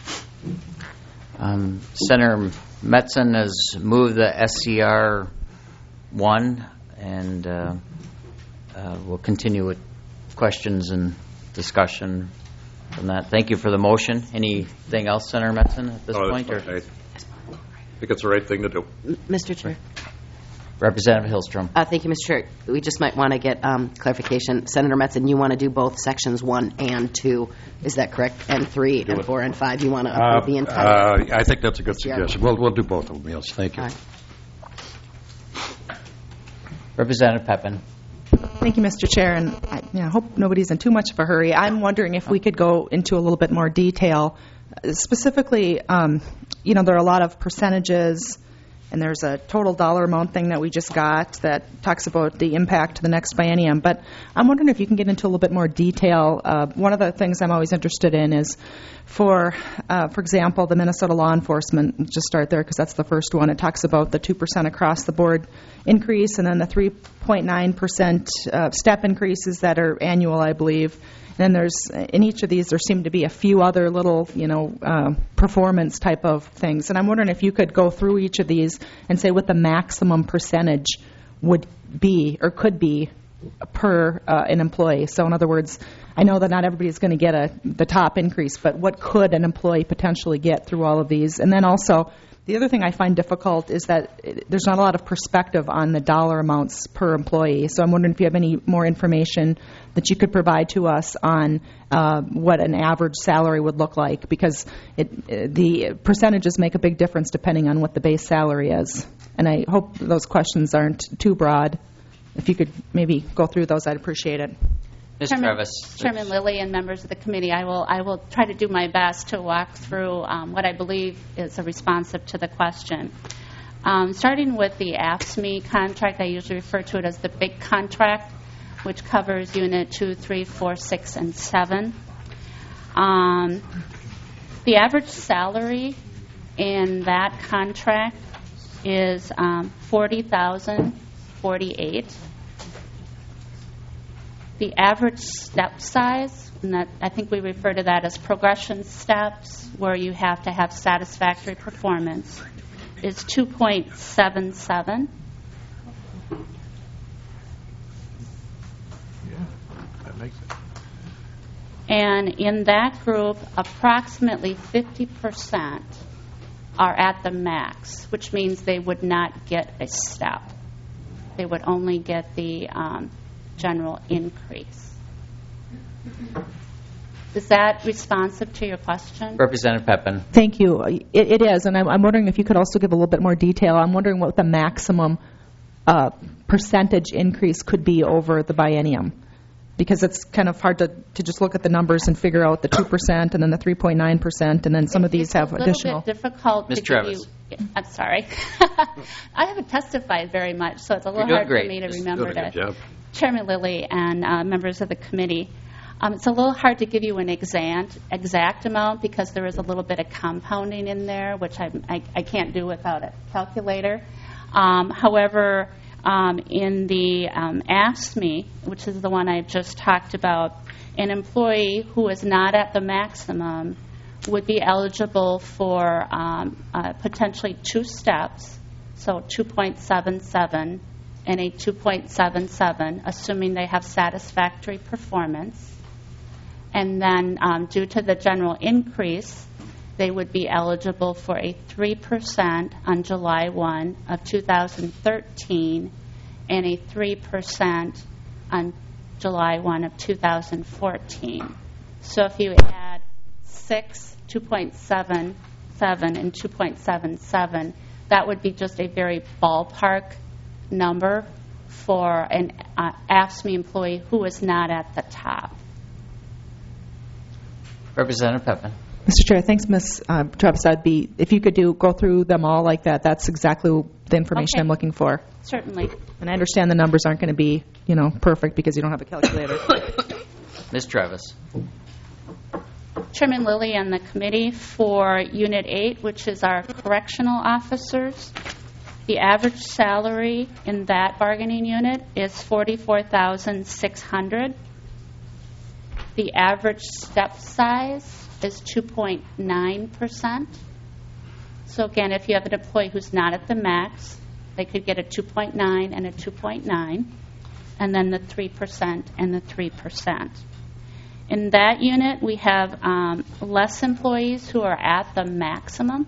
Um, Senator Metzen has moved the S C R one, and uh, uh, we'll continue with questions and discussion from that. Thank you for the motion. Anything else, Senator Metzen, at this No, point? that's Or fine. I think it's the right thing to do. M- Mister Chair. Representative Hillstrom? Uh, thank you, Mister Chair. We just might want to get um, clarification. Senator Metzen, you want to do both sections one and two. Is that correct? And three and it. four and five. You want to Uh, approve the entire? uh, I think that's a good Yeah. suggestion. We'll, we'll do both of them, yes. Thank you. All right. Representative Pepin? Thank you, Mister Chair, and I you know, hope nobody's in too much of a hurry. I'm wondering if we could go into a little bit more detail. Uh, Specifically, um, you know, there are a lot of percentages, and there's a total dollar amount thing that we just got that talks about the impact to the next biennium. But I'm wondering if you can get into a little bit more detail. Uh, one of the things I'm always interested in is, for uh, for example, the Minnesota law enforcement. Just start there because that's the first one. It talks about the two percent across the board increase, and then the three point nine percent uh, step increases that are annual, I believe. And then there's, in each of these, there seem to be a few other little, you know, uh, performance type of things. And I'm wondering if you could go through each of these and say what the maximum percentage would be or could be per uh, an employee. So in other words, I know that not everybody's going to get a the top increase, but what could an employee potentially get through all of these? And then also, the other thing I find difficult is that it, there's not a lot of perspective on the dollar amounts per employee. So I'm wondering if you have any more information that you could provide to us on uh, what an average salary would look like, because it, the percentages make a big difference depending on what the base salary is. And I hope those questions aren't too broad. If you could maybe go through those, I'd appreciate it. Miz Chairman, Travis? Chairman Lilly and members of the committee, I will I will try to do my best to walk through um, what I believe is a responsive to the question. Um, starting with the A F S C M E contract, I usually refer to it as the big contract, which covers Unit two, three, four, six, and seven. Um, the average salary in that contract is um, forty thousand forty-eight. The average step size, and that I think we refer to that as progression steps, where you have to have satisfactory performance, is two point seven seven. Yeah, that makes it. And in that group, approximately fifty percent are at the max, which means they would not get a step. They would only get the um, general increase. Is that responsive to your question? Representative Pepin. Thank you. It, it is, and I'm, I'm wondering if you could also give a little bit more detail. I'm wondering what the maximum uh, percentage increase could be over the biennium, because it's kind of hard to, to just look at the numbers and figure out the two percent and then the three point nine percent, and then some of these have additional. It's a little bit difficult Miz to Travis. give you. I'm sorry. I haven't testified very much, so it's a little You're hard doing for me to great. remember Doing a to. good job. Chairman Lilly and uh, members of the committee, um, it's a little hard to give you an exact exact amount because there is a little bit of compounding in there, which I, I, I can't do without a calculator. Um, however, um, in the um, Ask Me, which is the one I just talked about, an employee who is not at the maximum would be eligible for um, uh, potentially two steps, so two point seven seven and a two point seven seven, assuming they have satisfactory performance. And then um, due to the general increase, they would be eligible for a three percent on July first of two thousand thirteen and a three percent on July first of two thousand fourteen. So if you add six, two point seven seven, and two point seven seven, that would be just a very ballpark number for an uh, A F S C M E employee who is not at the top. Representative Pepin. Mister Chair, thanks, Miz Uh, Travis. I'd be, if you could do go through them all like that, that's exactly the information Okay. I'm looking for. Certainly. And I understand the numbers aren't going to be, you know, perfect because you don't have a calculator. Miz Travis. Chairman Lilly and the committee, for Unit eight, which is our correctional officers, the average salary in that bargaining unit is forty-four thousand six hundred dollars. The average step size is two point nine percent. So again, if you have an employee who's not at the max, they could get a two point nine and a two point nine, and then the three percent and the three percent. In that unit, we have um, less employees who are at the maximum.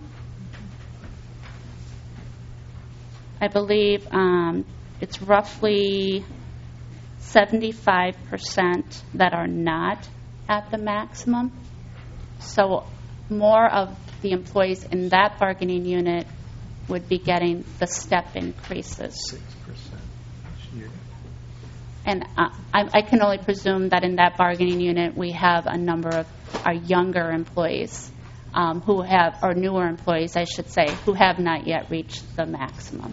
I believe um, it's roughly seventy-five percent that are not at the maximum. So more of the employees in that bargaining unit would be getting the step increases. six percent each year. And uh, I, I can only presume that in that bargaining unit we have a number of our younger employees um, who have, or newer employees, I should say, who have not yet reached the maximum.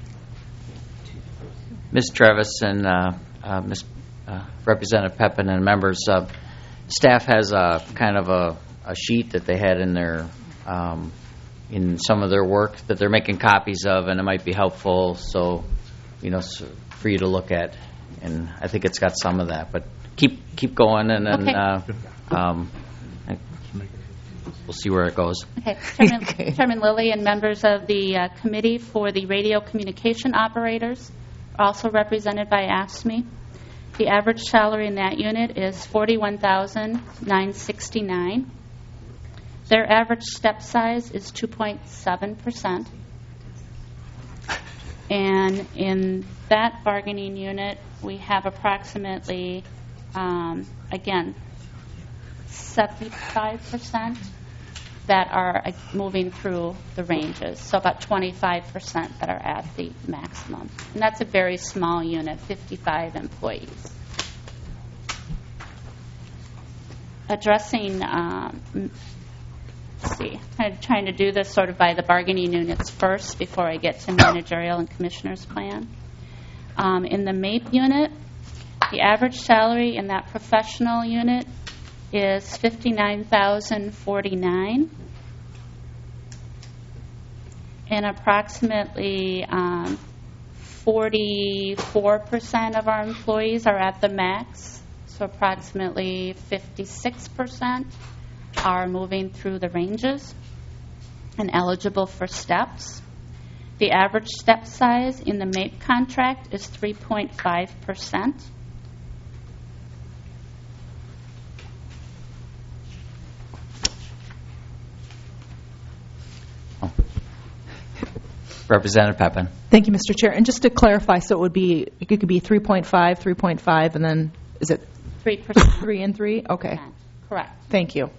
Miz Travis and uh, uh, Miz Uh, Representative Pepin and members, uh, staff has a kind of a, a sheet that they had in their um, in some of their work that they're making copies of, and it might be helpful. So, you know, so for you to look at, and I think it's got some of that. But keep keep going, and then Okay. uh, um, we'll see where it goes. Okay. Chairman, Chairman Lilly and members of the uh, committee for the radio communication operators are also represented by A F S C M E. The average salary in that unit is forty-one thousand nine hundred sixty-nine dollars. Their average step size is two point seven percent. And in that bargaining unit, we have approximately, um, again, seventy-five percent that are uh, moving through the ranges. So about twenty-five percent that are at the maximum. And that's a very small unit, fifty-five employees. Addressing, um, let's see, kind of trying to do this sort of by the bargaining units first before I get to managerial and commissioner's plan. Um, in the M A P E unit, the average salary in that professional unit is fifty-nine thousand forty-nine dollars, and approximately um, forty-four percent of our employees are at the max, so approximately fifty-six percent are moving through the ranges and eligible for steps. The average step size in the M A P E contract is three point five percent. Representative Pepin. Thank you, Mister Chair. And just to clarify, so it would be, it could be three point five, three point five, and then, is it three percent. three and three? Okay. Correct. Thank you.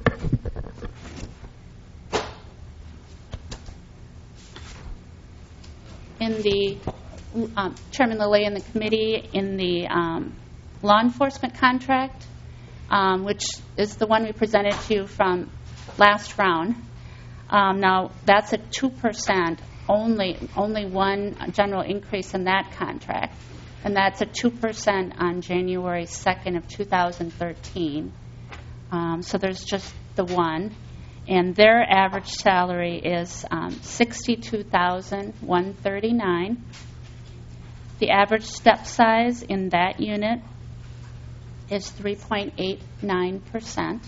In the, um, Chairman Lilly and the committee, in the um, law enforcement contract, um, which is the one we presented to you from last round. Um, now, that's a two percent, only, only one general increase in that contract, and that's a two percent on January second of two thousand thirteen. Um, so there's just the one. And their average salary is um, sixty-two thousand one hundred thirty-nine dollars. The average step size in that unit is three point eight nine percent.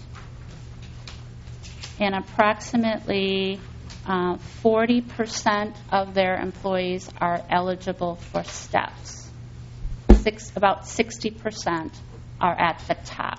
And approximately uh, forty percent of their employees are eligible for steps. Six, about sixty percent are at the top.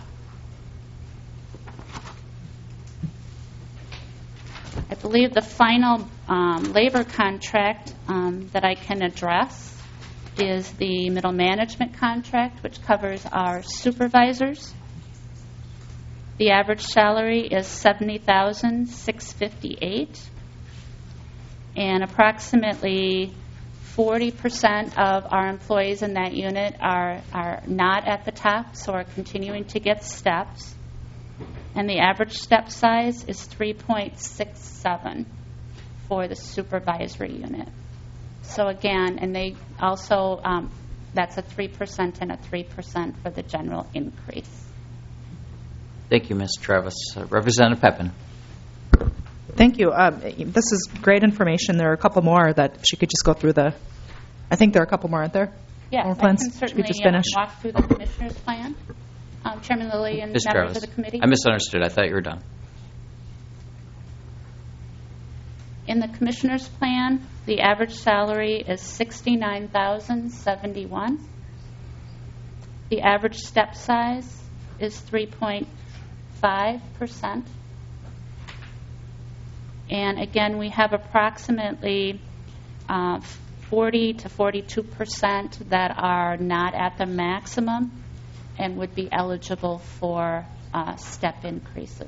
I believe the final um, labor contract um, that I can address is the middle management contract, which covers our supervisors. The average salary is seventy thousand six hundred fifty-eight dollars, and approximately forty percent of our employees in that unit are, are not at the top, so are continuing to get steps. And the average step size is three point six seven for the supervisory unit. So again, and they also, um, that's a three percent and a three percent for the general increase. Thank you, Miz Travis. Uh, Representative Pepin. Thank you. Um, this is great information. There are a couple more that she could just go through the, I think there are a couple more, aren't there? Yes, more I plans? can She certainly could just uh, finish. walk through the commissioner's plan. Um, Chairman Lilly and Miz members Travis. of the committee. I misunderstood. I thought you were done. In the commissioner's plan, the average salary is sixty-nine thousand seventy-one dollars. The average step size is three point five percent. And again, we have approximately uh, forty to forty-two percent that are not at the maximum and would be eligible for uh, step increases.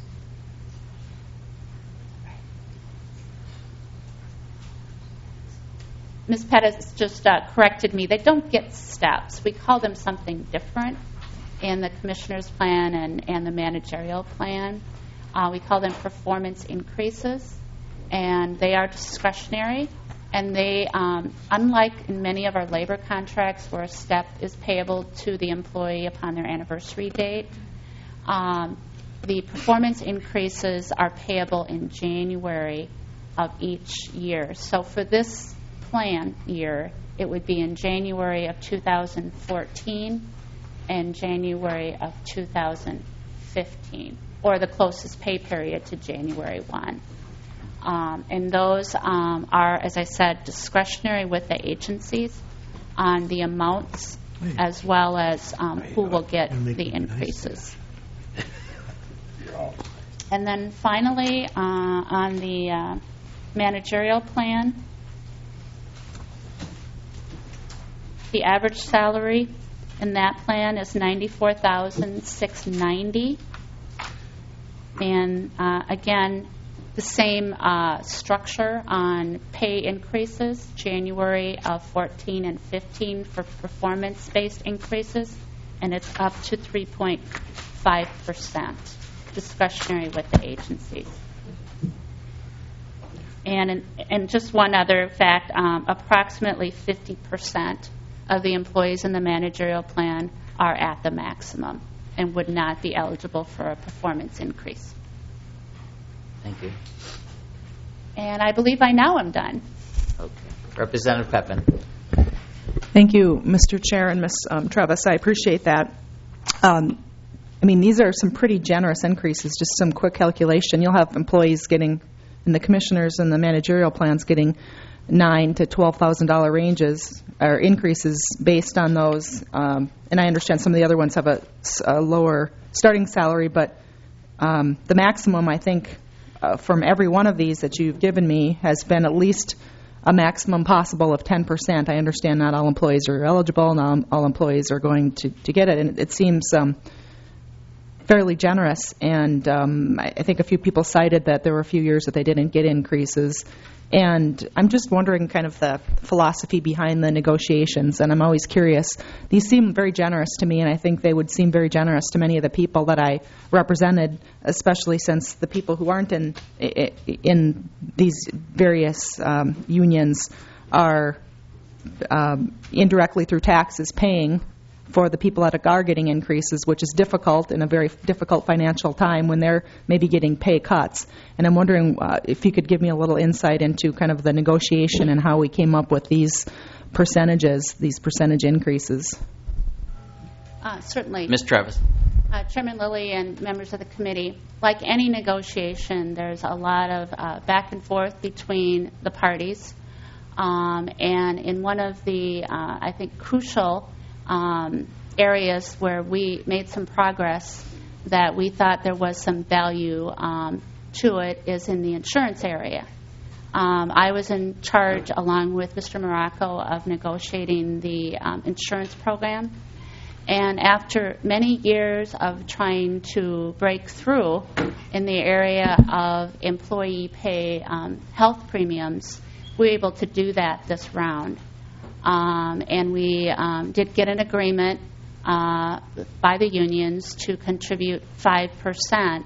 Miz Pettis just uh, corrected me. They don't get steps. We call them something different in the commissioner's plan and, and the managerial plan. Uh, we call them performance increases, and they are discretionary. And they, um, unlike in many of our labor contracts where a step is payable to the employee upon their anniversary date, um, the performance increases are payable in January of each year. So for this plan year, it would be in January of two thousand fourteen and January of two thousand fifteen, or the closest pay period to January first. Um, and those um, are, as I said, discretionary with the agencies on the amounts as well as um, who will get the increases. And then finally, uh, on the uh, managerial plan, the average salary in that plan is ninety-four thousand six hundred ninety dollars. And uh, again, the same uh, structure on pay increases, January of fourteen and fifteen for performance-based increases, and it's up to three point five percent, discretionary with the agencies. And, and just one other fact, um, approximately fifty percent of the employees in the managerial plan are at the maximum and would not be eligible for a performance increase. Thank you. And I believe I now am done. Okay. Representative Pepin. Thank you, Mister Chair and Miz Um, Travis. I appreciate that. Um, I mean, these are some pretty generous increases, just some quick calculation. You'll have employees getting, and the commissioners and the managerial plans getting nine to twelve thousand dollar ranges or increases based on those. Um, and I understand some of the other ones have a, a lower starting salary, but um, the maximum, I think, uh, from every one of these that you've given me has been at least a maximum possible of ten percent. I understand not all employees are eligible, not all employees are going to, to get it, and it seems um, fairly generous. And um, I, I think a few people cited that there were a few years that they didn't get increases. And I'm just wondering kind of the philosophy behind the negotiations, and I'm always curious. These seem very generous to me, and I think they would seem very generous to many of the people that I represented, especially since the people who aren't in in these various um, unions are um, indirectly through taxes paying for the people that are getting increases, which is difficult in a very difficult financial time when they're maybe getting pay cuts. And I'm wondering uh, if you could give me a little insight into kind of the negotiation and how we came up with these percentages, these percentage increases. Uh, certainly. Miz Travis. Uh, Chairman Lilly and members of the committee, like any negotiation, there's a lot of uh, back and forth between the parties. Um, and in one of the, uh, I think, crucial Um, areas where we made some progress that we thought there was some value um, to it is in the insurance area. Um, I was in charge, along with Mister Morocco, of negotiating the um, insurance program. And after many years of trying to break through in the area of employee pay um, health premiums, we were able to do that this round. Um, and we um, did get an agreement uh, by the unions to contribute five percent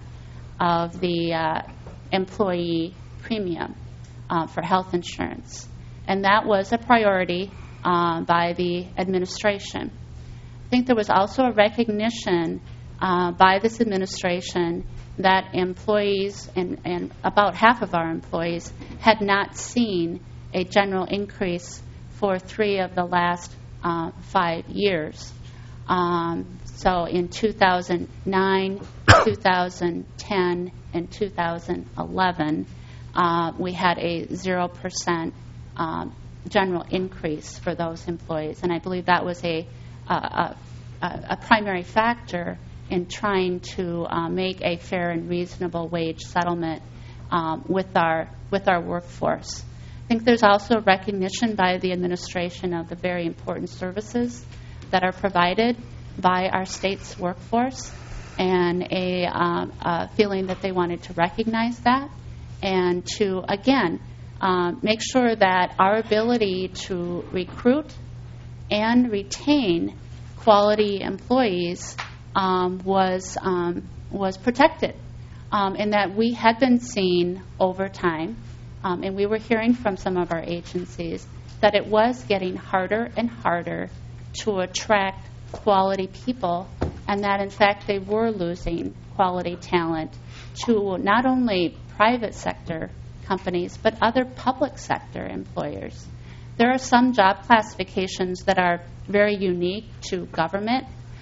of the uh, employee premium uh, for health insurance. And that was a priority uh, by the administration. I think there was also a recognition uh, by this administration that employees, and, and about half of our employees, had not seen a general increase for three of the last uh, five years. Um, so in two thousand nine, two thousand ten, and two thousand eleven, uh, we had a zero percent um, general increase for those employees. And I believe that was a, a, a, a primary factor in trying to uh, make a fair and reasonable wage settlement um, with our with our workforce. I think there's also recognition by the administration of the very important services that are provided by our state's workforce, and a, um, a feeling that they wanted to recognize that and to, again, um, make sure that our ability to recruit and retain quality employees um, was, um, was protected, um, and that we had been seeing over time, Um, and we were hearing from some of our agencies that it was getting harder and harder to attract quality people, and that, in fact, they were losing quality talent to not only private sector companies, but other public sector employers. There are some job classifications that are very unique to government.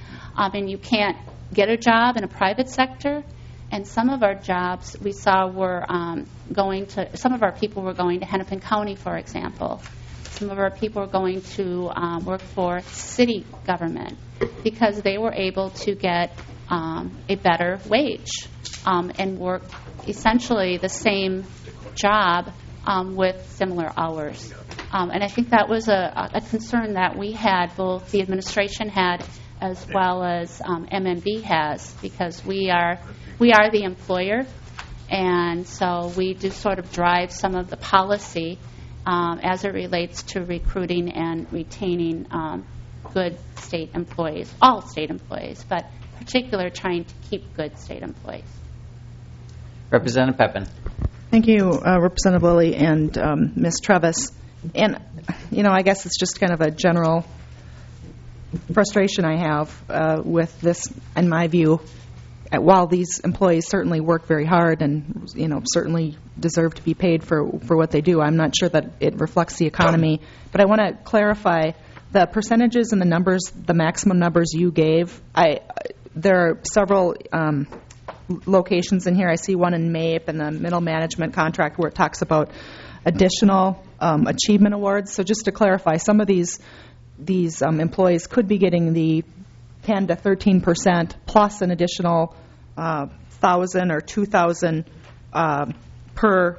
I mean, you can't get a job in a private sector. And some of our jobs we saw were um, going to, some of our people were going to Hennepin County, for example. Some of our people were going to um, work for city government because they were able to get um, a better wage um, and work essentially the same job um, with similar hours. Um, and I think that was a, a concern that we had, both the administration had as well as um, M M B has, because we are we are the employer, and so we do sort of drive some of the policy um, as it relates to recruiting and retaining um, good state employees, all state employees, but particular trying to keep good state employees. Representative Pepin. Thank you, uh, Representative Lilly and um, Miz Travis. And, you know, I guess it's just kind of a general frustration I have uh, with this, in my view. While these employees certainly work very hard and, you know, certainly deserve to be paid for, for what they do, I'm not sure that it reflects the economy. But I want to clarify the percentages and the numbers, the maximum numbers you gave. I there are several um, locations in here. I see one in M A P and the middle management contract where it talks about additional um, achievement awards. So just to clarify, some of these these um, employees could be getting the ten to thirteen percent plus an additional uh, thousand or two thousand uh, per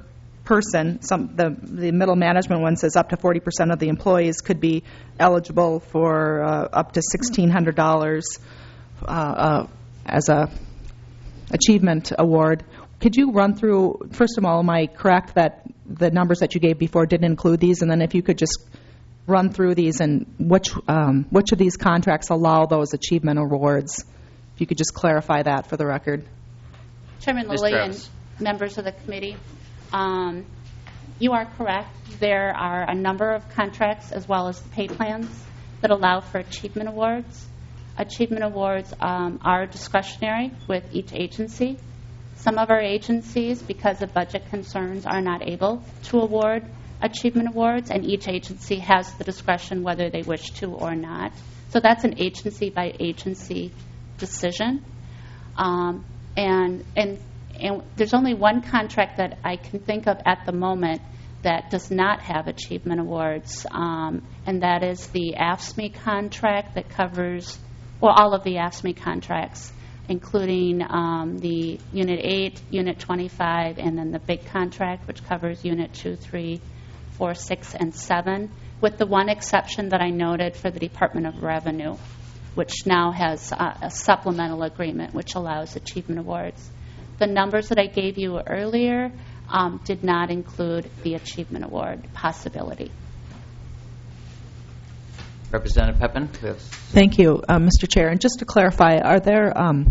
person, some the the middle management one says up to forty percent of the employees could be eligible for uh, up to sixteen hundred dollars uh, uh, as a achievement award. Could you run through, first of all, am I correct that the numbers that you gave before didn't include these? And then if you could just run through these and which um, which of these contracts allow those achievement awards? If you could just clarify that for the record. Chairman Miz Lilly Travis. and members of the committee, um, you are correct. There are a number of contracts as well as pay plans that allow for achievement awards. Achievement awards um, are discretionary with each agency. Some of our agencies, because of budget concerns, are not able to award achievement awards, and each agency has the discretion whether they wish to or not. So that's an agency-by-agency decision. Um, and, and, and there's only one contract that I can think of at the moment that does not have achievement awards, um, and that is the A F S C M E contract that covers, well, all of the A F S C M E contracts, including um, the Unit eight, Unit twenty-five, and then the big contract, which covers Unit two, three, four, six, and seven, with the one exception that I noted for the Department of Revenue, which now has uh, a supplemental agreement which allows achievement awards. The numbers that I gave you earlier um, did not include the achievement award possibility. Representative Pepin. Thank you, uh, Mister Chair. And just to clarify, are there um,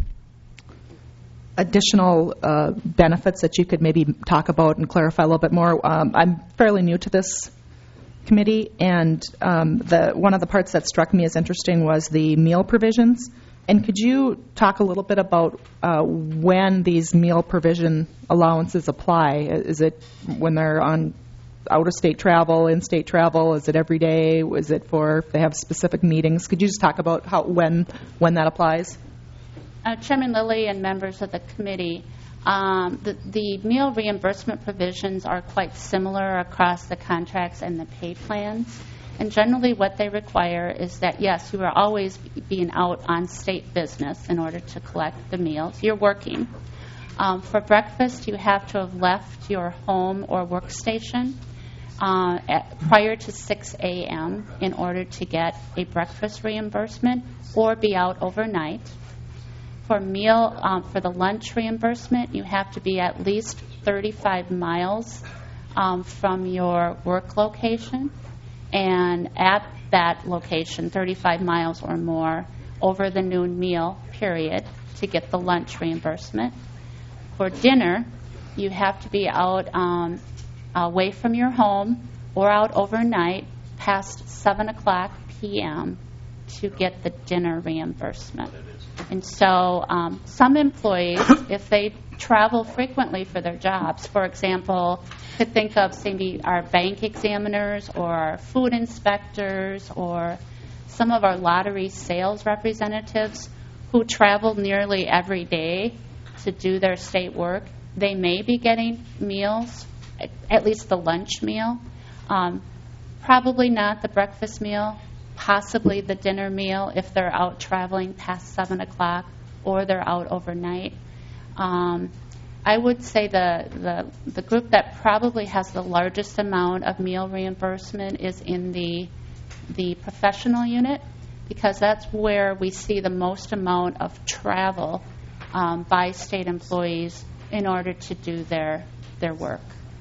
additional uh, benefits that you could maybe talk about and clarify a little bit more? Um, I'm fairly new to this committee, and um, the one of the parts that struck me as interesting was the meal provisions. And could you talk a little bit about uh, when these meal provision allowances apply? Is it when they're on out-of-state travel, in-state travel? Is it every day? Is it for if they have specific meetings? Could you just talk about how when when that applies? Uh, Chairman Lilly and members of the committee, um, the, the meal reimbursement provisions are quite similar across the contracts and the pay plans. And generally what they require is that, yes, you are always being out on state business in order to collect the meals. You're working. Um, for breakfast, you have to have left your home or workstation uh, at, prior to six a.m. in order to get a breakfast reimbursement or be out overnight. For meal, um, for the lunch reimbursement, you have to be at least thirty-five miles um, from your work location, and at that location, thirty-five miles or more, over the noon meal period to get the lunch reimbursement. For dinner, you have to be out um, away from your home or out overnight past seven o'clock p.m. to get the dinner reimbursement. And so um, some employees, if they travel frequently for their jobs, for example, could think of maybe our bank examiners or our food inspectors or some of our lottery sales representatives who travel nearly every day to do their state work, they may be getting meals, at least the lunch meal. Um, probably not the breakfast meal, possibly the dinner meal if they're out traveling past seven o'clock or they're out overnight. Um, I would say the, the the group that probably has the largest amount of meal reimbursement is in the the professional unit, because that's where we see the most amount of travel um, by state employees in order to do their their work.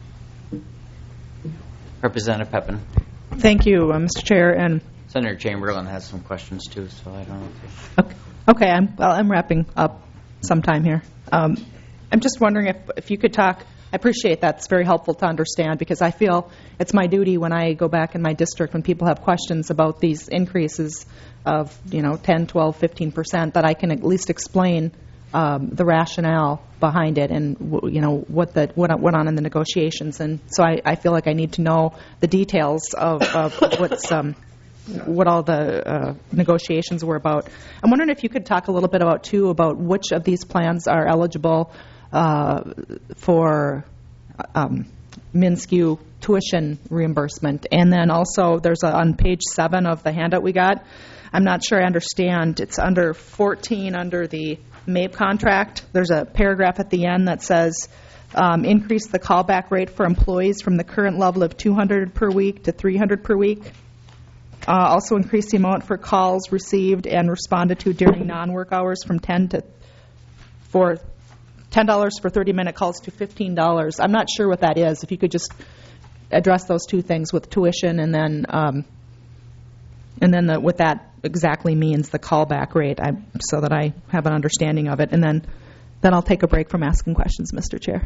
Representative Pepin. Thank you, uh, Mister Chair. And Senator Chamberlain has some questions too, so I don't know if okay, okay I'm well, I'm wrapping up sometime here. Um, I'm just wondering if if you could talk. I appreciate that. It's very helpful to understand, because I feel it's my duty when I go back in my district when people have questions about these increases of, you know, ten, twelve, fifteen percent, that I can at least explain um, the rationale behind it and, you know, what the what went on in the negotiations. And so I, I feel like I need to know the details of, of what's um, what all the uh, negotiations were about. I'm wondering if you could talk a little bit about, too, about which of these plans are eligible uh, for um, MnSCU tuition reimbursement. And then also there's a, on page seven of the handout we got, I'm not sure I understand, it's under fourteen under the M A P E contract. There's a paragraph at the end that says um, increase the callback rate for employees from the current level of two hundred per week to three hundred per week. Uh, also increase the amount for calls received and responded to during non-work hours from ten to for ten dollars for thirty-minute calls to fifteen dollars. I'm not sure what that is. If you could just address those two things with tuition and then um, and then the, what that exactly means, the callback rate, I, so that I have an understanding of it. And then, then I'll take a break from asking questions, Mister Chair.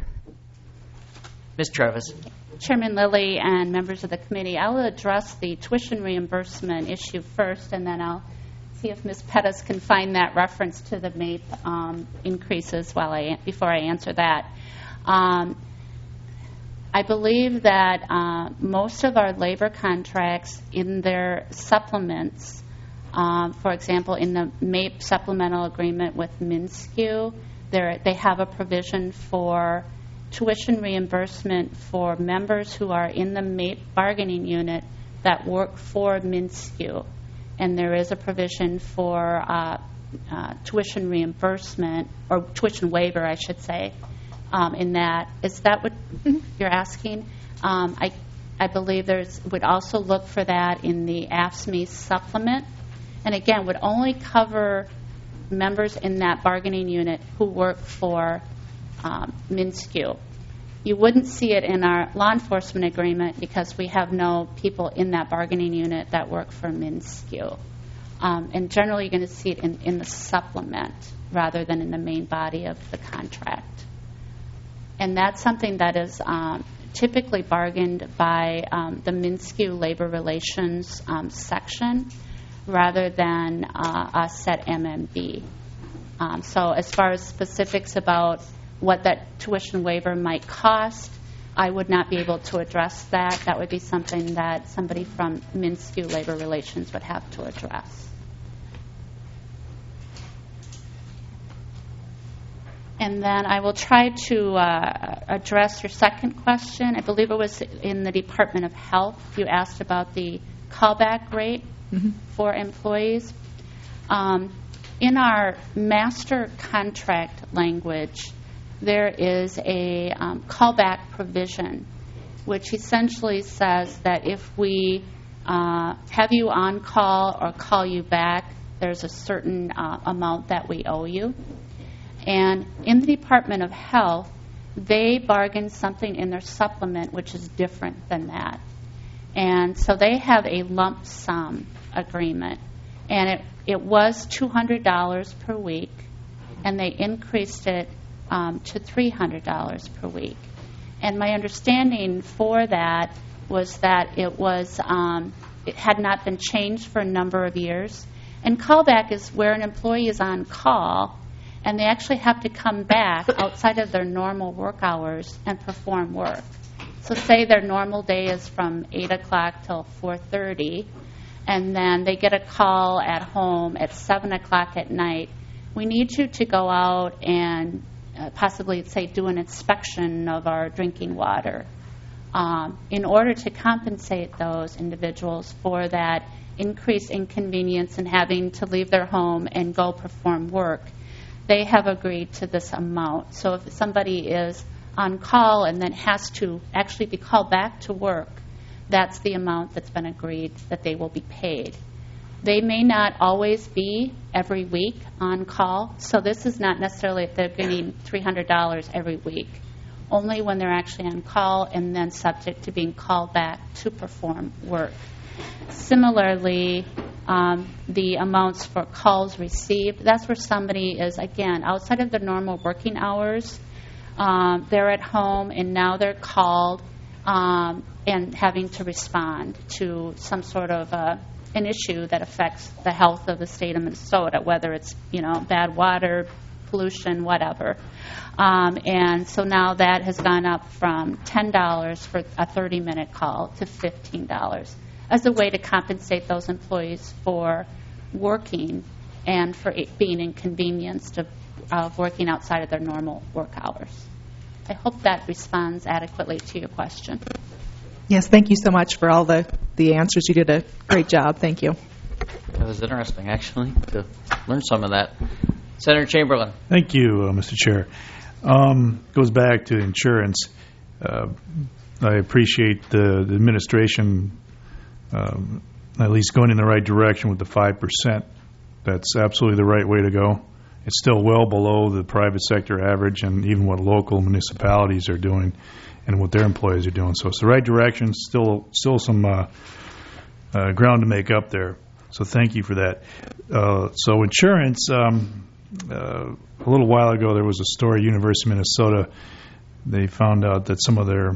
Miz Travis. Chairman Lilly and members of the committee, I will address the tuition reimbursement issue first, and then I'll see if Miz Pettis can find that reference to the M A P E um, increases while I before I answer that. Um, I believe that uh, most of our labor contracts in their supplements, um, for example, in the M A P E supplemental agreement with MnSCU, they have a provision for tuition reimbursement for members who are in the M A P E bargaining unit that work for MnSCU. And there is a provision for uh, uh, tuition reimbursement, or tuition waiver, I should say, um, in that. Is that what mm-hmm. you're asking? Um, I, I believe there's would also look for that in the A F S C M E supplement. And again, would only cover members in that bargaining unit who work for um, MnSCU. You wouldn't see it in our law enforcement agreement because we have no people in that bargaining unit that work for MnSCU. Um, and generally, you're going to see it in, in the supplement rather than in the main body of the contract. And that's something that is um, typically bargained by um, the MnSCU Labor Relations um, section rather than uh, us at M M B. Um, so as far as specifics about what that tuition waiver might cost, I would not be able to address that. That would be something that somebody from MnSCU Labor Relations would have to address. And then I will try to uh, address your second question. I believe it was in the Department of Health. You asked about the callback rate mm-hmm. for employees. Um, in our master contract language, there is a um, callback provision, which essentially says that if we uh, have you on call or call you back, there's a certain uh, amount that we owe you. And in the Department of Health, they bargain something in their supplement which is different than that. And so they have a lump sum agreement. And it, it was two hundred dollars per week, and they increased it um, to three hundred dollars per week. And my understanding for that was that it was um, it had not been changed for a number of years. And callback is where an employee is on call, and they actually have to come back outside of their normal work hours and perform work. So say their normal day is from eight o'clock till four thirty, and then they get a call at home at seven o'clock at night. We need you to go out and uh, possibly, say, do an inspection of our drinking water um, in order to compensate those individuals for that increased inconvenience in having to leave their home and go perform work. They have agreed to this amount. So if somebody is on call and then has to actually be called back to work, that's the amount that's been agreed that they will be paid. They may not always be every week on call, so this is not necessarily if they're getting three hundred dollars every week, only when they're actually on call and then subject to being called back to perform work. Similarly, um, the amounts for calls received, that's where somebody is, again, outside of their normal working hours. Um, they're at home, and now they're called um, and having to respond to some sort of uh, an issue that affects the health of the state of Minnesota, whether it's, you know, bad water, pollution, whatever. Um, and so now that has gone up from ten dollars for a thirty-minute call to fifteen dollars. As a way to compensate those employees for working and for it being inconvenienced of, of working outside of their normal work hours. I hope that responds adequately to your question. Yes, thank you so much for all the, the answers. You did a great job. Thank you. That was interesting, actually, to learn some of that. Senator Chamberlain. Thank you, uh, Mister Chair. Um, goes back to insurance. Uh, I appreciate the, the administration um, at least going in the right direction with the five percent. That's absolutely the right way to go. It's still well below the private sector average and even what local municipalities are doing and what their employees are doing. So it's the right direction, still still some uh, uh, ground to make up there. So thank you for that. Uh, so insurance, um, uh, a little while ago there was a story at University of Minnesota. They found out that some of their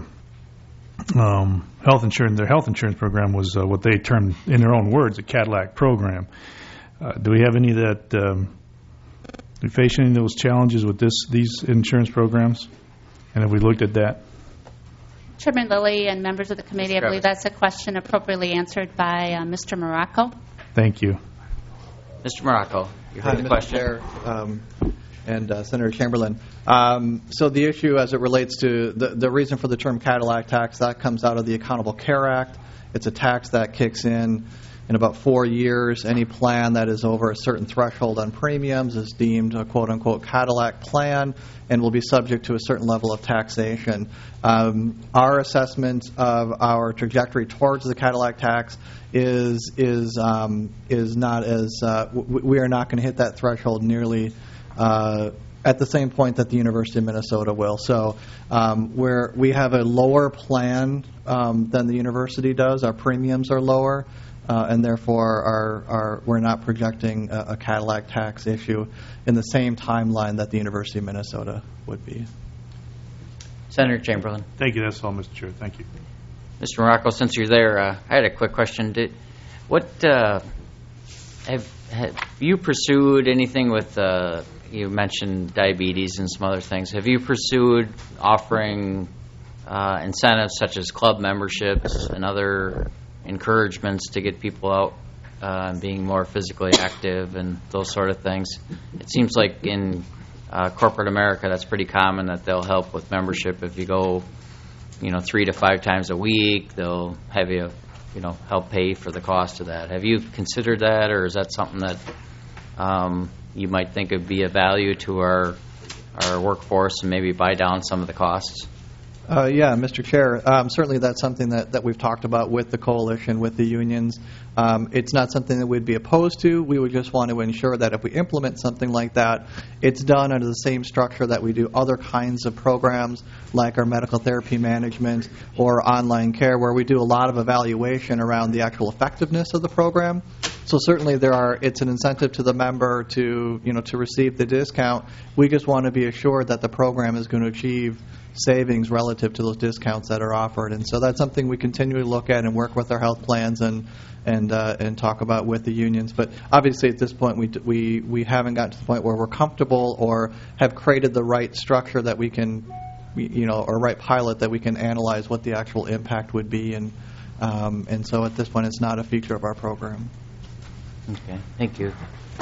um, health insurance, their health insurance program was uh, what they termed, in their own words, a Cadillac program. Uh, do we have any of that? Um, are we facing any of those challenges with this these insurance programs? And have we looked at that? Chairman Lilly and members of the committee, I believe that's a question appropriately answered by uh, Mister Morocco. Thank you. Mister Morocco, you heard Hi, the Mister question. Chair, um, and uh, Senator Chamberlain. Um, so the issue as it relates to the, the reason for the term Cadillac tax, that comes out of the Accountable Care Act. It's a tax that kicks in in about four years. Any plan that is over a certain threshold on premiums is deemed a quote-unquote Cadillac plan and will be subject to a certain level of taxation. Um, our assessment of our trajectory towards the Cadillac tax is is um, is not as uh, w- we are not going to hit that threshold nearly uh, at the same point that the University of Minnesota will. So um, where we have a lower plan um, than the university does, our premiums are lower. Uh, and therefore, our, our, we're not projecting a, a Cadillac tax issue in the same timeline that the University of Minnesota would be. Senator Chamberlain. Thank you. That's all, Mister Chair. Thank you. Mister Morocco, since you're there, uh, I had a quick question. Did what uh, have, have you pursued anything with? Uh, you mentioned diabetes and some other things. Have you pursued offering uh, incentives such as club memberships and other encouragements to get people out uh, and being more physically active and those sort of things? It seems like in uh, corporate America that's pretty common that they'll help with membership. If you go, you know, three to five times a week, they'll have you, you know, help pay for the cost of that. Have you considered that, or is that something that um, you might think would be of value to our our workforce and maybe buy down some of the costs? Uh, yeah, Mister Chair, um, certainly that's something that, that we've talked about with the coalition, with the unions. Um, it's not something that we'd be opposed to. We would just want to ensure that if we implement something like that, it's done under the same structure that we do other kinds of programs like our medical therapy management or online care, where we do a lot of evaluation around the actual effectiveness of the program. So certainly there are, it's an incentive to the member to, you know, to receive the discount. We just want to be assured that the program is going to achieve savings relative to those discounts that are offered. And so that's something we continually look at and work with our health plans and and uh, and talk about with the unions. But obviously at this point we we we haven't gotten to the point where we're comfortable or have created the right structure that we can, you know, or right pilot that we can analyze what the actual impact would be. And um, and so at this point it's not a feature of our program. Okay, thank you.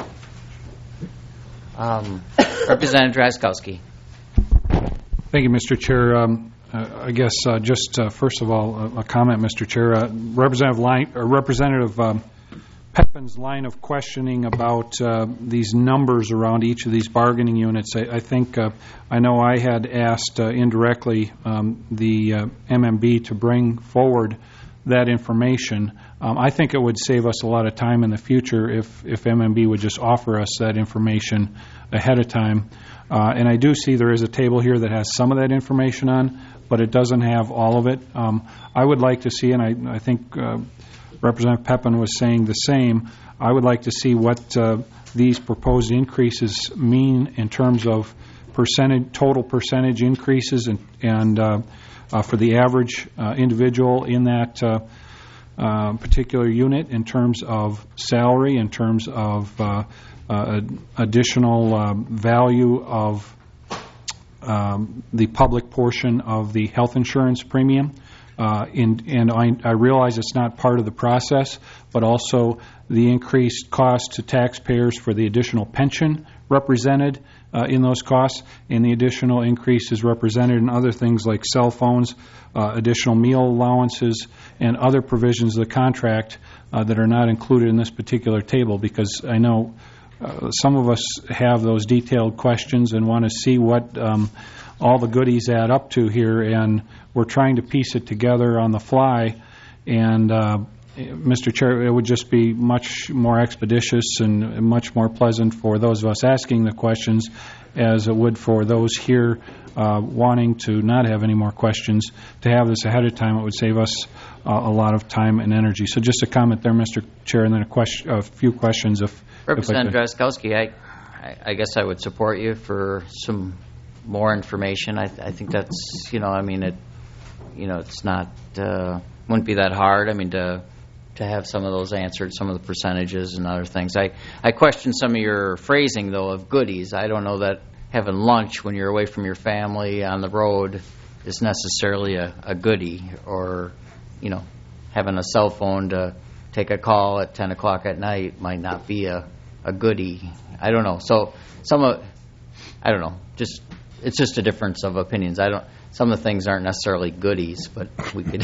Um, Representative Drazkowski. Thank you, Mister Chair. Um, uh, I guess uh, just uh, first of all, a, a comment, Mister Chair. Uh, Representative, line, uh, Representative um, Pepin's line of questioning about uh, these numbers around each of these bargaining units, I, I think uh, I know I had asked uh, indirectly um, the uh, M M B to bring forward that information. Um, I think it would save us a lot of time in the future if, if M M B would just offer us that information ahead of time. Uh, and I do see there is a table here that has some of that information on, but it doesn't have all of it. Um, I would like to see, and I, I think uh, Representative Pepin was saying the same, I would like to see what uh, these proposed increases mean in terms of percentage, total percentage increases and, and uh, uh, for the average uh, individual in that uh, uh, particular unit in terms of salary, in terms of uh, Uh, additional um, value of um, the public portion of the health insurance premium. Uh, in, and I, I realize it's not part of the process, but also the increased cost to taxpayers for the additional pension represented uh, in those costs, and the additional increases represented in other things like cell phones, uh, additional meal allowances, and other provisions of the contract uh, that are not included in this particular table, because I know Uh, some of us have those detailed questions and want to see what um, all the goodies add up to here, and we're trying to piece it together on the fly. And uh, Mister Chair, it would just be much more expeditious and much more pleasant for those of us asking the questions as it would for those here uh, wanting to not have any more questions. To have this ahead of time, it would save us uh, a lot of time and energy. So just a comment there, Mister Chair, and then a, question, a few questions. If Representative Drazkowski, I, I, I guess I would support you for some more information. I, I think that's, you know, I mean, it, you know, it's not, uh, wouldn't be that hard. I mean, to to have some of those answered, some of the percentages and other things. I, I question some of your phrasing, though, of goodies. I don't know that having lunch when you're away from your family on the road is necessarily a, a goodie, or, you know, having a cell phone to take a call at ten o'clock at night might not be a, a goodie. I don't know. So some of, I don't know, just it's just a difference of opinions. I don't, some of the things aren't necessarily goodies, but we could,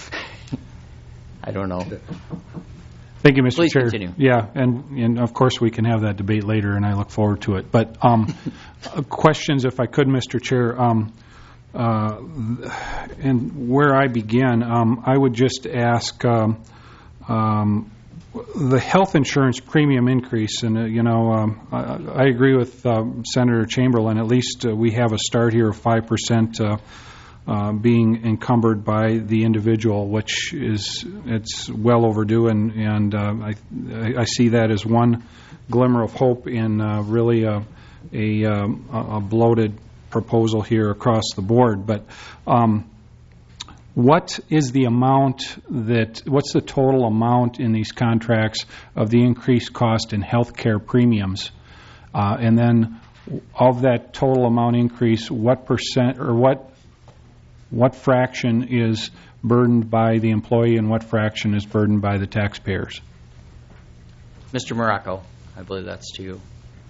I don't know. Thank you, Mister Please Chair. continue. Yeah, and, and of course we can have that debate later, and I look forward to it. But um, questions, if I could, Mister Chair, um, uh, and where I begin, um, I would just ask um, um, the health insurance premium increase, and uh, you know, um, I, I agree with uh, Senator Chamberlain. At least uh, we have a start here of five percent. Uh, Uh, being encumbered by the individual, which is it's well overdue, and and uh, I I see that as one glimmer of hope in uh, really a a, um, a bloated proposal here across the board. But um, what is the amount that what's the total amount in these contracts of the increased cost in health care premiums, uh, and then of that total amount increase, what percent or what What fraction is burdened by the employee and what fraction is burdened by the taxpayers? Mister Morocco, I believe that's to you.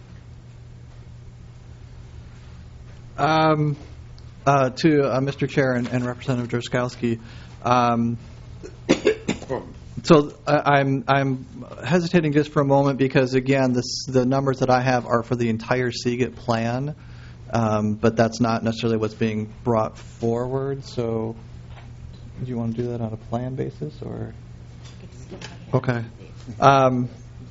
Um, uh, to uh, Mister Chair and, and Representative Drazkowski, um, so I, I'm I'm hesitating just for a moment because again, this the numbers that I have are for the entire C G I T plan. Um, but that's not necessarily what's being brought forward. So, do you want to do that on a plan basis, or? Okay. Um,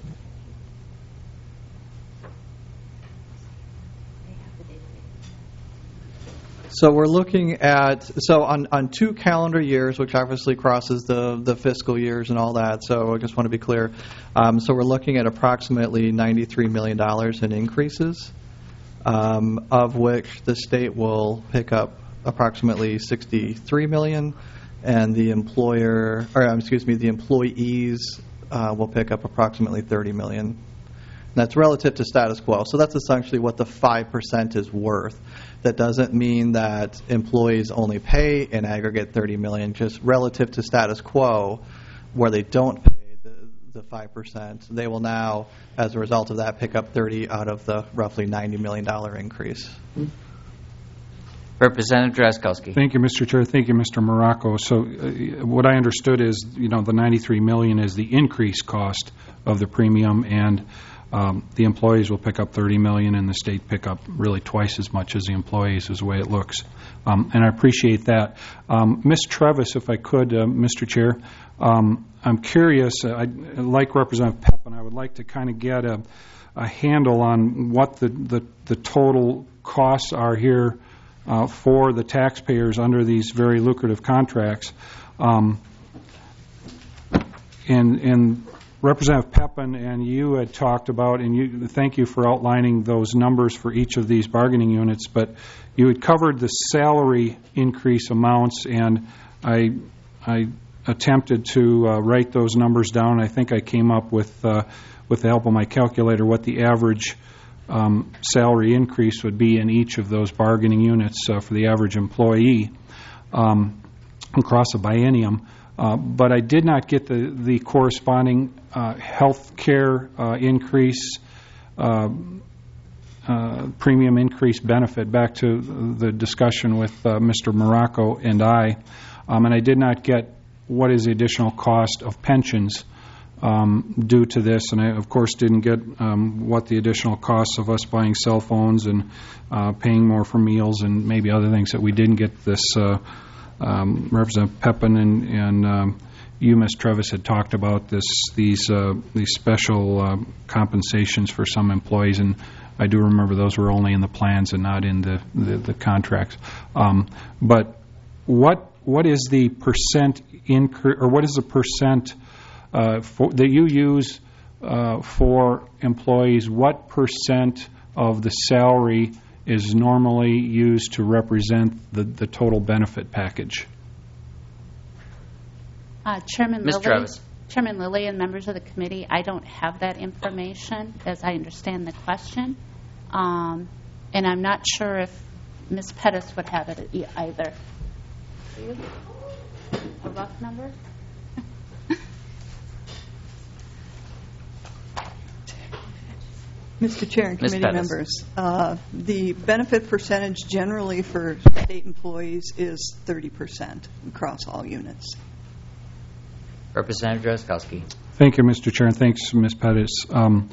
so we're looking at so on, on two calendar years, which obviously crosses the the fiscal years and all that. So I just want to be clear. Um, so we're looking at approximately ninety-three million dollars in increases. Um, of which the state will pick up approximately sixty-three million dollars, and the employer, or um, excuse me, the employees uh, will pick up approximately thirty million dollars. That's relative to status quo. So that's essentially what the five percent is worth. That doesn't mean that employees only pay in aggregate thirty million dollars, just relative to status quo, where they don't pay the five percent. They will now, as a result of that, pick up thirty out of the roughly ninety million dollars increase. Representative Drazkowski. Thank you, Mister Chair. Thank you, Mister Morocco. So uh, what I understood is, you know, the ninety-three million dollars is the increased cost of the premium, and um, the employees will pick up thirty million dollars, and the state pick up really twice as much as the employees, is the way it looks. Um, and I appreciate that. Um, Miz Trevis, if I could, uh, Mister Chair, um, I'm curious, uh, I, like Representative Pepin, I would like to kind of get a, a handle on what the, the, the total costs are here uh, for the taxpayers under these very lucrative contracts. Um, and, and Representative Pepin and you had talked about, and you, thank you for outlining those numbers for each of these bargaining units, but you had covered the salary increase amounts, and I, I attempted to uh, write those numbers down. I think I came up with, uh, with the help of my calculator, what the average um, salary increase would be in each of those bargaining units uh, for the average employee um, across a biennium. Uh, but I did not get the, the corresponding uh, health care uh, increase, uh, uh, premium increase benefit, back to the discussion with uh, Mister Morocco and I. Um, and I did not get what is the additional cost of pensions um, due to this, and I, of course, didn't get um, what the additional costs of us buying cell phones and uh, paying more for meals and maybe other things that we didn't get this. Uh, um, Representative Pepin and, and um, you, Miz Trevis, had talked about this these uh, these special uh, compensations for some employees, and I do remember those were only in the plans and not in the the, the contracts. Um, but what what is the percent increase, or what is the percent uh, for, that you use uh, for employees? What percent of the salary is normally used to represent the, the total benefit package? Uh, Chairman Miz Lilly, Travis. Chairman Lilly and members of the committee, I don't have that information as I understand the question. Um, and I'm not sure if Miz Pettis would have it e- either. Do you? A rough number? Mister Chair and Miz committee Pettis. members, uh, the benefit percentage generally for state employees is thirty percent across all units. Representative Drazkowski. Thank you, Mister Chair, and thanks, Miz Pettis. Um,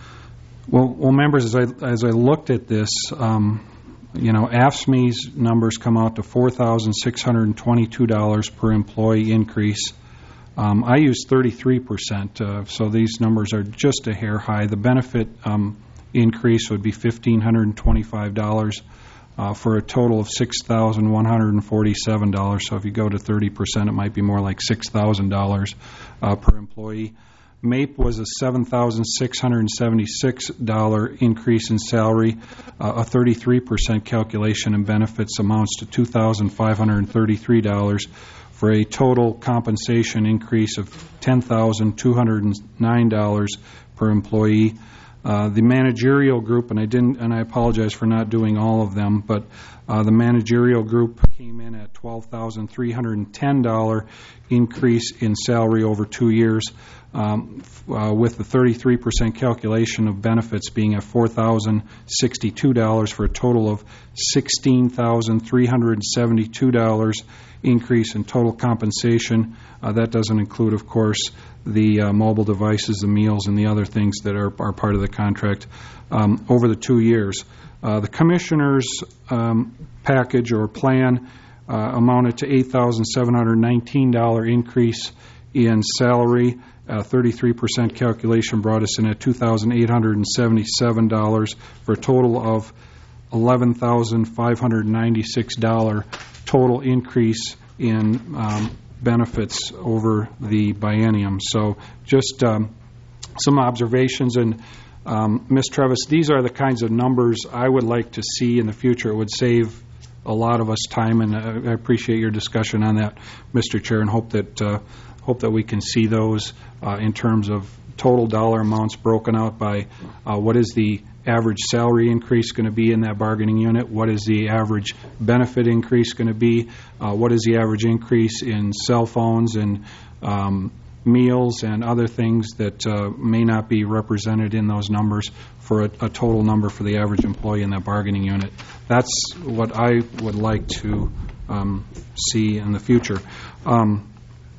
well, well, members, as I as I looked at this, um, you know, A F S M E's numbers come out to four thousand six hundred twenty-two dollars per employee increase. Um, I use thirty-three percent, uh, so these numbers are just a hair high. The benefit um, increase would be one thousand five hundred twenty-five dollars uh, for a total of six thousand one hundred forty-seven dollars. So if you go to thirty percent, it might be more like six thousand dollars uh, per employee. MAPE was a seven thousand six hundred seventy-six dollars increase in salary. Uh, a thirty-three percent calculation in benefits amounts to two thousand five hundred thirty-three dollars for a total compensation increase of ten thousand two hundred nine dollars per employee. Uh, the managerial group, and I didn't, and I apologize for not doing all of them, but uh, the managerial group came in at twelve thousand three hundred ten dollars increase in salary over two years, um, uh, with the thirty-three percent calculation of benefits being at four thousand sixty-two dollars for a total of sixteen thousand three hundred seventy-two dollars increase in total compensation. Uh, that doesn't include, of course, the uh, mobile devices, the meals, and the other things that are, are part of the contract um, over the two years. Uh, the commissioner's um, package or plan uh, amounted to eight thousand seven hundred nineteen dollars increase in salary. Uh, thirty-three percent calculation brought us in at two thousand eight hundred seventy-seven dollars for a total of eleven thousand five hundred ninety-six dollars total increase in um, benefits over the biennium. So just um, some observations. And um, Miz Trevis, these are the kinds of numbers I would like to see in the future. It would save a lot of us time, and I appreciate your discussion on that, Mister Chair, and hope that uh, hope that we can see those uh, in terms of total dollar amounts broken out by uh, what is the average salary increase going to be in that bargaining unit, what is the average benefit increase going to be, uh, what is the average increase in cell phones and um, meals and other things that uh, may not be represented in those numbers for a, a total number for the average employee in that bargaining unit. That's what I would like to um, see in the future. Um,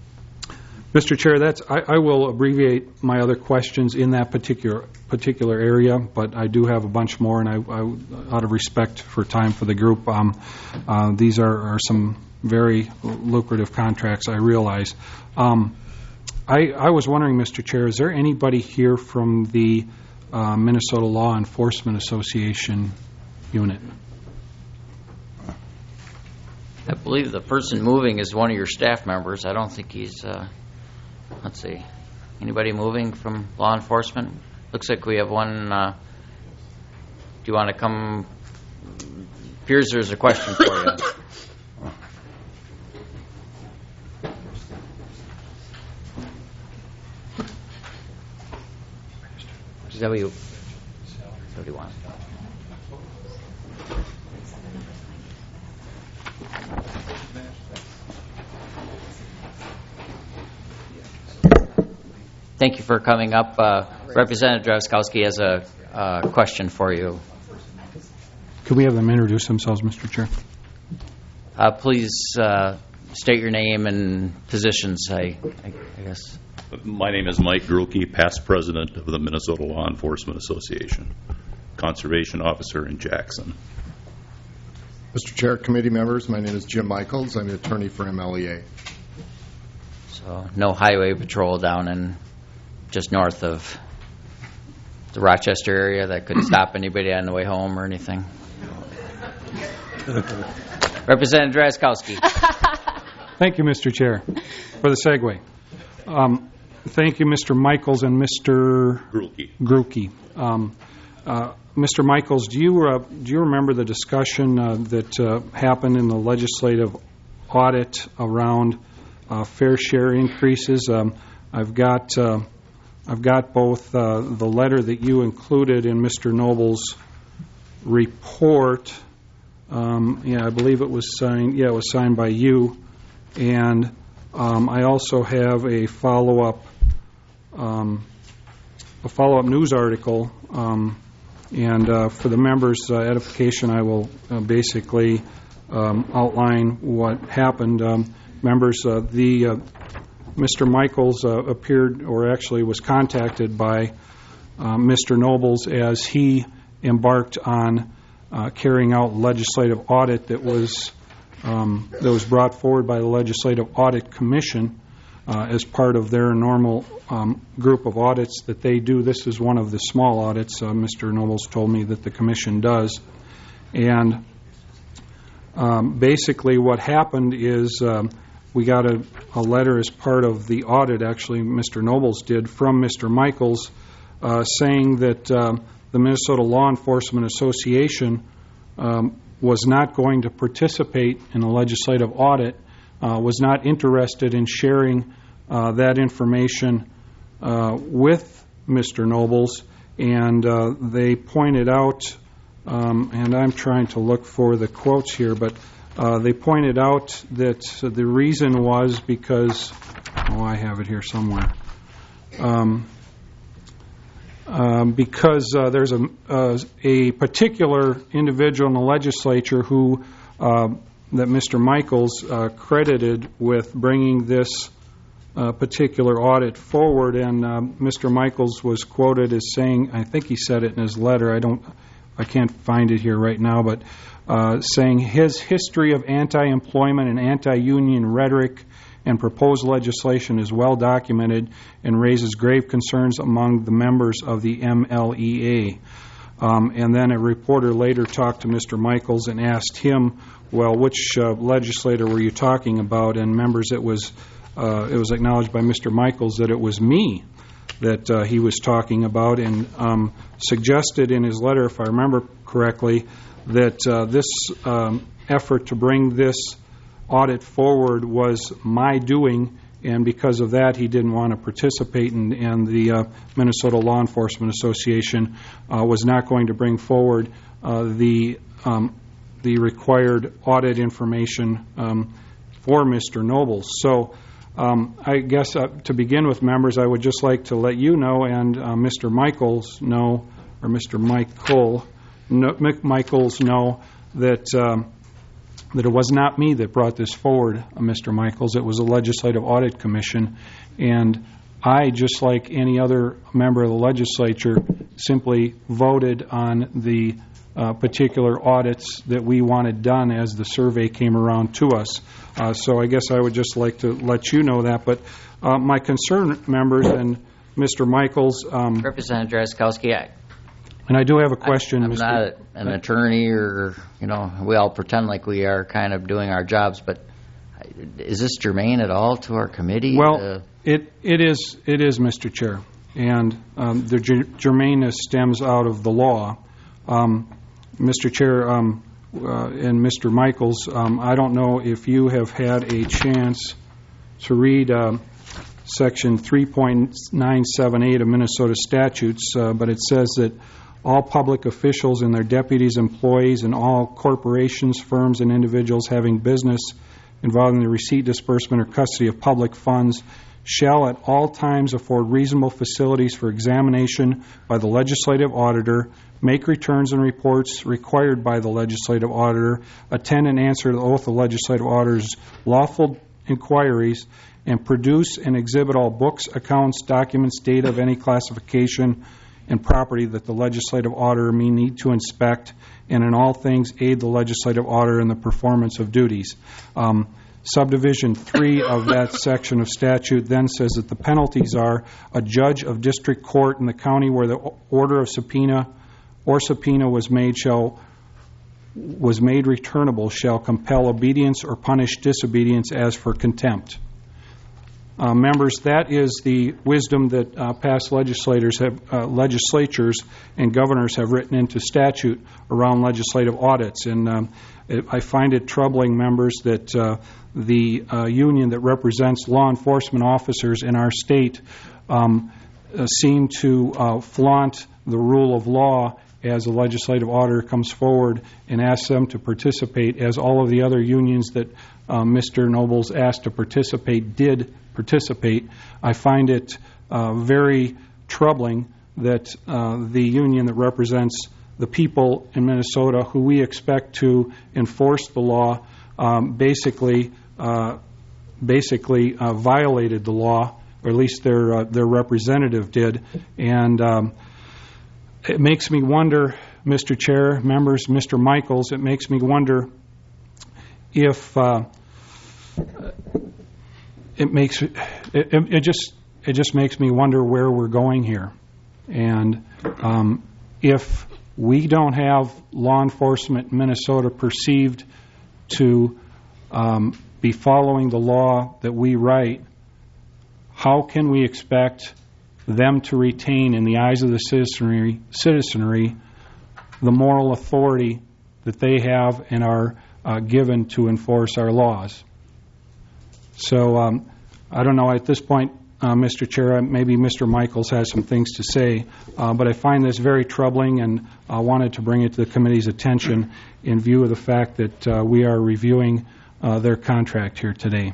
Mister Chair, that's, I, I will abbreviate my other questions in that particular particular area, but I do have a bunch more, and I, I out of respect for time for the group, um, uh, these are, are some very lucrative contracts, I realize. Um, I, I was wondering, Mister Chair, is there anybody here from the uh, Minnesota Law Enforcement Association unit? I believe the person moving is one of your staff members. I don't think he's, uh, let's see, anybody moving from law enforcement? Looks like we have one. Uh, do you want to come? Piers, there's a question for you. Is that what you, is that what you want? Thank you for coming up. Uh, Representative Drazkowski has a uh, question for you. Could we have them introduce themselves, Mister Chair? Uh, please uh, state your name and positions, I, I, I guess. My name is Mike Grulke, past president of the Minnesota Law Enforcement Association, conservation officer in Jackson. Mister Chair, committee members, my name is Jim Michaels. I'm the attorney for M L E A. So no highway patrol down in just north of the Rochester area that could stop anybody on the way home or anything? Representative Drazkowski. Thank you, Mister Chair, for the segue. Um, thank you, Mister Michaels and Mister Grulke. Grulke. Um, uh, Mister Michaels, do you uh, do you remember the discussion uh, that uh, happened in the legislative audit around uh, fair share increases? Um, I've got uh, I've got both uh, the letter that you included in Mister Noble's report. Um, yeah, I believe it was signed. Yeah, it was signed by you, and um, I also have a follow-up um, a follow-up news article. Um, and uh, for the members' uh, edification, I will uh, basically um, outline what happened. Um, members, uh, the uh, Mister Michaels uh, appeared, or actually was contacted by uh, Mister Nobles as he embarked on uh, carrying out legislative audit that was um, that was brought forward by the Legislative Audit Commission uh, as part of their normal um, group of audits that they do. This is one of the small audits uh, Mister Nobles told me that the Commission does. And um, basically what happened is um, we got a, a letter as part of the audit, actually Mister Nobles did, from Mister Michaels uh, saying that um, the Minnesota Law Enforcement Association um, was not going to participate in a legislative audit, uh, was not interested in sharing uh, that information uh, with Mister Nobles, and uh, they pointed out, um, and I'm trying to look for the quotes here, but uh, they pointed out that the reason was because, oh, I have it here somewhere. Um, Um, because uh, there's a, uh, a particular individual in the legislature who, uh, that Mister Michaels uh, credited with bringing this uh, particular audit forward, and uh, Mister Michaels was quoted as saying, I think he said it in his letter, I don't, I can't find it here right now, but uh, saying his history of anti-employment and anti-union rhetoric and proposed legislation is well documented and raises grave concerns among the members of the M L E A. Um, and then a reporter later talked to Mister Michaels and asked him, well, which uh, legislator were you talking about? And members, it was uh, it was acknowledged by Mister Michaels that it was me that uh, he was talking about, and um, suggested in his letter, if I remember correctly, that uh, this um, effort to bring this audit forward was my doing, and because of that he didn't want to participate, in, and the uh, Minnesota Law Enforcement Association uh, was not going to bring forward uh, the um, the required audit information um, for Mister Nobles. So um, I guess uh, to begin with, members, I would just like to let you know, and uh, Mister Michaels know, or Mister Michael no, Michaels know that um, that it was not me that brought this forward, uh, Mister Michaels. It was the Legislative Audit Commission, and I, just like any other member of the legislature, simply voted on the uh, particular audits that we wanted done as the survey came around to us. Uh, so I guess I would just like to let you know that. But uh, my concern, members, and Mister Michaels... Um, Representative Drazkowski, I And I do have a question. I'm Mister not an attorney, or, you know, we all pretend like we are kind of doing our jobs, but is this germane at all to our committee? Well, uh, it it is, it is, Mister Chair. And um, the ger- germaneness stems out of the law. Um, Mister Chair um, uh, and Mister Michaels, um, I don't know if you have had a chance to read um, Section three point nine seven eight of Minnesota statutes, uh, but it says that all public officials and their deputies, employees, and all corporations, firms, and individuals having business involving the receipt, disbursement, or custody of public funds shall at all times afford reasonable facilities for examination by the legislative auditor, make returns and reports required by the legislative auditor, attend and answer the oath of legislative auditors, lawful inquiries, and produce and exhibit all books, accounts, documents, data of any classification and property that the legislative auditor may need to inspect, and in all things aid the legislative auditor in the performance of duties. Um, Subdivision three of that section of statute then says that the penalties are a judge of district court in the county where the order of subpoena or subpoena was made shall was made returnable shall compel obedience or punish disobedience as for contempt. Uh, members, that is the wisdom that uh, past legislators have, uh, legislatures and governors have written into statute around legislative audits. And um, it, I find it troubling, members, that uh, the uh, union that represents law enforcement officers in our state um, uh, seem to uh, flaunt the rule of law as a legislative auditor comes forward and asks them to participate, as all of the other unions that uh, Mister Nobles asked to participate did participate. I find it uh, very troubling that uh, the union that represents the people in Minnesota, who we expect to enforce the law, um, basically uh, basically uh, violated the law, or at least their uh, their representative did. And um, it makes me wonder, Mister Chair, members, Mister Michaels, it makes me wonder if uh, it makes it, it, it just it just makes me wonder where we're going here. And um, if we don't have law enforcement in Minnesota perceived to um, be following the law that we write, how can we expect them to retain, in the eyes of the citizenry, citizenry the moral authority that they have and are uh, given to enforce our laws? So um, I don't know at this point, uh, Mister Chair, maybe Mister Michaels has some things to say, uh, but I find this very troubling, and I wanted to bring it to the committee's attention in view of the fact that uh, we are reviewing uh, their contract here today.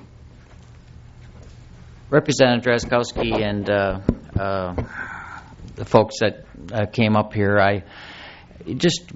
Representative Drazkowski and uh, uh, the folks that uh, came up here, I just,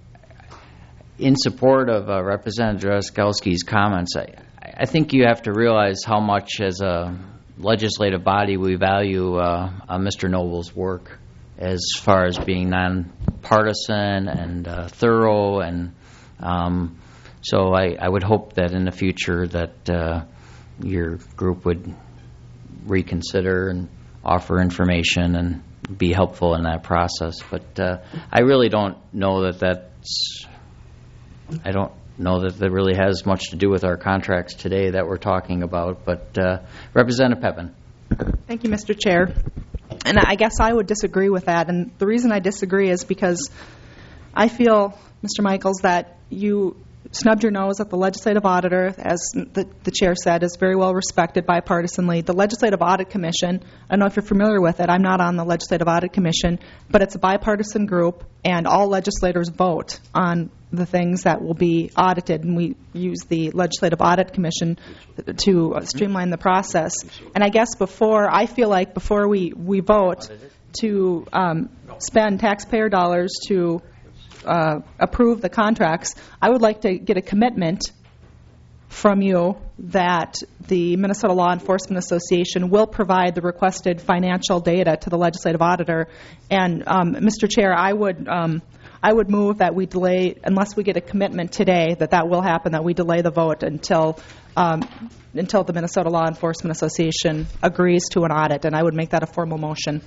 in support of uh, Representative Drazkowski's comments, I, I think you have to realize how much, as a legislative body, we value uh, uh, Mister Noble's work as far as being nonpartisan and uh, thorough, and um, so I, I would hope that in the future that uh, your group would reconsider and offer information and be helpful in that process. But uh, I really don't know that that's, I don't know that that really has much to do with our contracts today that we're talking about. But uh, Representative Pepin. Thank you, Mister Chair. And I guess I would disagree with that. And the reason I disagree is because I feel, Mister Michaels, that you snubbed your nose at the legislative auditor, as the, the chair said, is very well respected bipartisanly. The Legislative Audit Commission, I don't know if you're familiar with it, I'm not on the Legislative Audit Commission, but it's a bipartisan group, and all legislators vote on the things that will be audited, and we use the Legislative Audit Commission to streamline the process. And I guess before, I feel like before we, we vote to um, spend taxpayer dollars to Uh, approve the contracts, I would like to get a commitment from you that the Minnesota Law Enforcement Association will provide the requested financial data to the legislative auditor. And um, Mister Chair, I would um, I would move that we delay, unless we get a commitment today that that will happen, that we delay the vote until um, until the Minnesota Law Enforcement Association agrees to an audit. And I would make that a formal motion.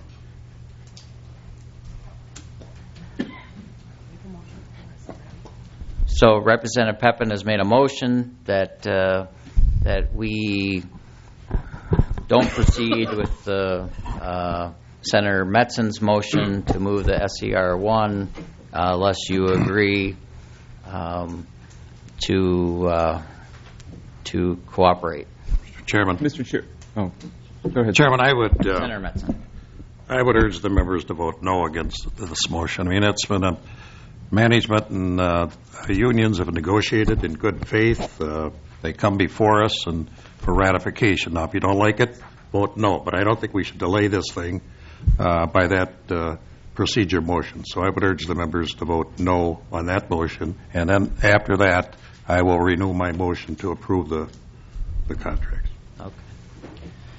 So Representative Pepin has made a motion that uh, that we don't proceed with the uh, Senator Metzen's motion to move the S E R one uh, unless you agree um, to uh, to cooperate. Mister Chairman. Mister Chair. Oh, go ahead. Chairman, I would uh, Senator Metzen. I would urge the members to vote no against this motion. I mean, it's been a management and uh, unions have negotiated in good faith. Uh, they come before us and for ratification. Now, if you don't like it, vote no. But I don't think we should delay this thing uh, by that uh, procedure motion. So I would urge the members to vote no on that motion. And then after that, I will renew my motion to approve the the contracts. Okay.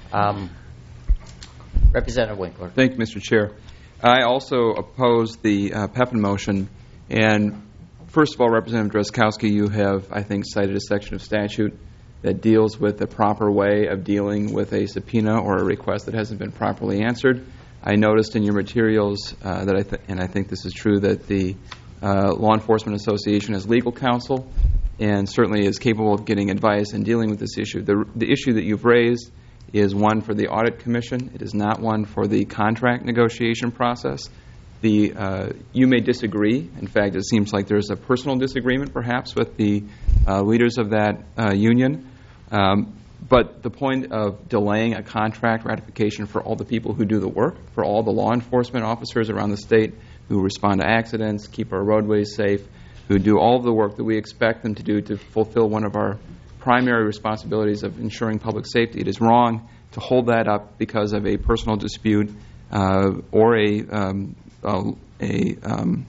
Um, Representative Winkler. Thank you, Mister Chair. I also oppose the uh, Pepin motion. And first of all, Representative Drazkowski, you have, I think, cited a section of statute that deals with the proper way of dealing with a subpoena or a request that hasn't been properly answered. I noticed in your materials uh, that I th- and I think this is true, that the uh, Law Enforcement Association has legal counsel and certainly is capable of getting advice and dealing with this issue. The, the issue that you've raised is one for the Audit Commission. It is not one for the contract negotiation process. The uh, you may disagree. In fact, it seems like there's a personal disagreement, perhaps, with the uh, leaders of that uh, union. Um, but the point of delaying a contract ratification for all the people who do the work, for all the law enforcement officers around the state who respond to accidents, keep our roadways safe, who do all of the work that we expect them to do to fulfill one of our primary responsibilities of ensuring public safety, it is wrong to hold that up because of a personal dispute uh, or a um, a a, um,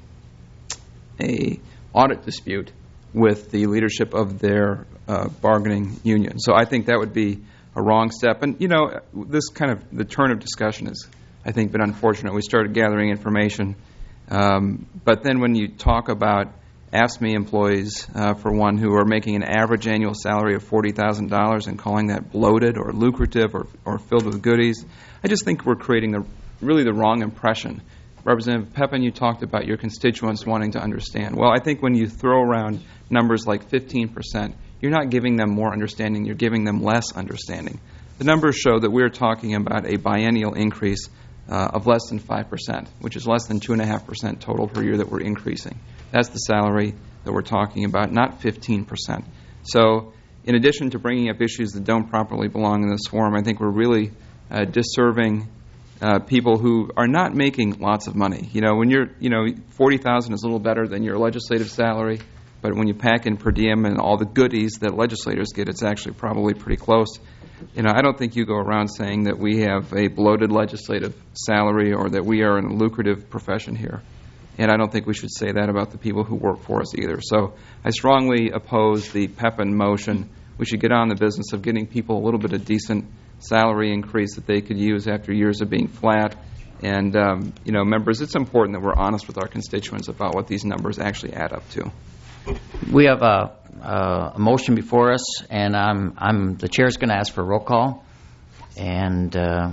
a audit dispute with the leadership of their uh, bargaining union. So I think that would be a wrong step. And, you know, this kind of, the turn of discussion has, I think, been unfortunate. We started gathering information, um, but then when you talk about A F S C M E employees, uh, for one, who are making an average annual salary of forty thousand dollars and calling that bloated or lucrative or, or filled with goodies, I just think we're creating the, really the wrong impression. Representative Pepin, you talked about your constituents wanting to understand. Well, I think when you throw around numbers like fifteen percent, you're not giving them more understanding, you're giving them less understanding. The numbers show that we're talking about a biennial increase uh, of less than five percent, which is less than two point five percent total per year that we're increasing. That's the salary that we're talking about, not fifteen percent. So in addition to bringing up issues that don't properly belong in this forum, I think we're really uh, disserving Uh, people who are not making lots of money. You know, when you're, you know, forty thousand dollars is a little better than your legislative salary, but when you pack in per diem and all the goodies that legislators get, it's actually probably pretty close. You know, I don't think you go around saying that we have a bloated legislative salary or that we are in a lucrative profession here. And I don't think we should say that about the people who work for us either. So I strongly oppose the Pepin motion. We should get on the business of getting people a little bit of decent salary increase that they could use after years of being flat. And, um, you know, members, it's important that we're honest with our constituents about what these numbers actually add up to. We have a, a motion before us, and I'm, I'm the chair's going to ask for a roll call. And uh,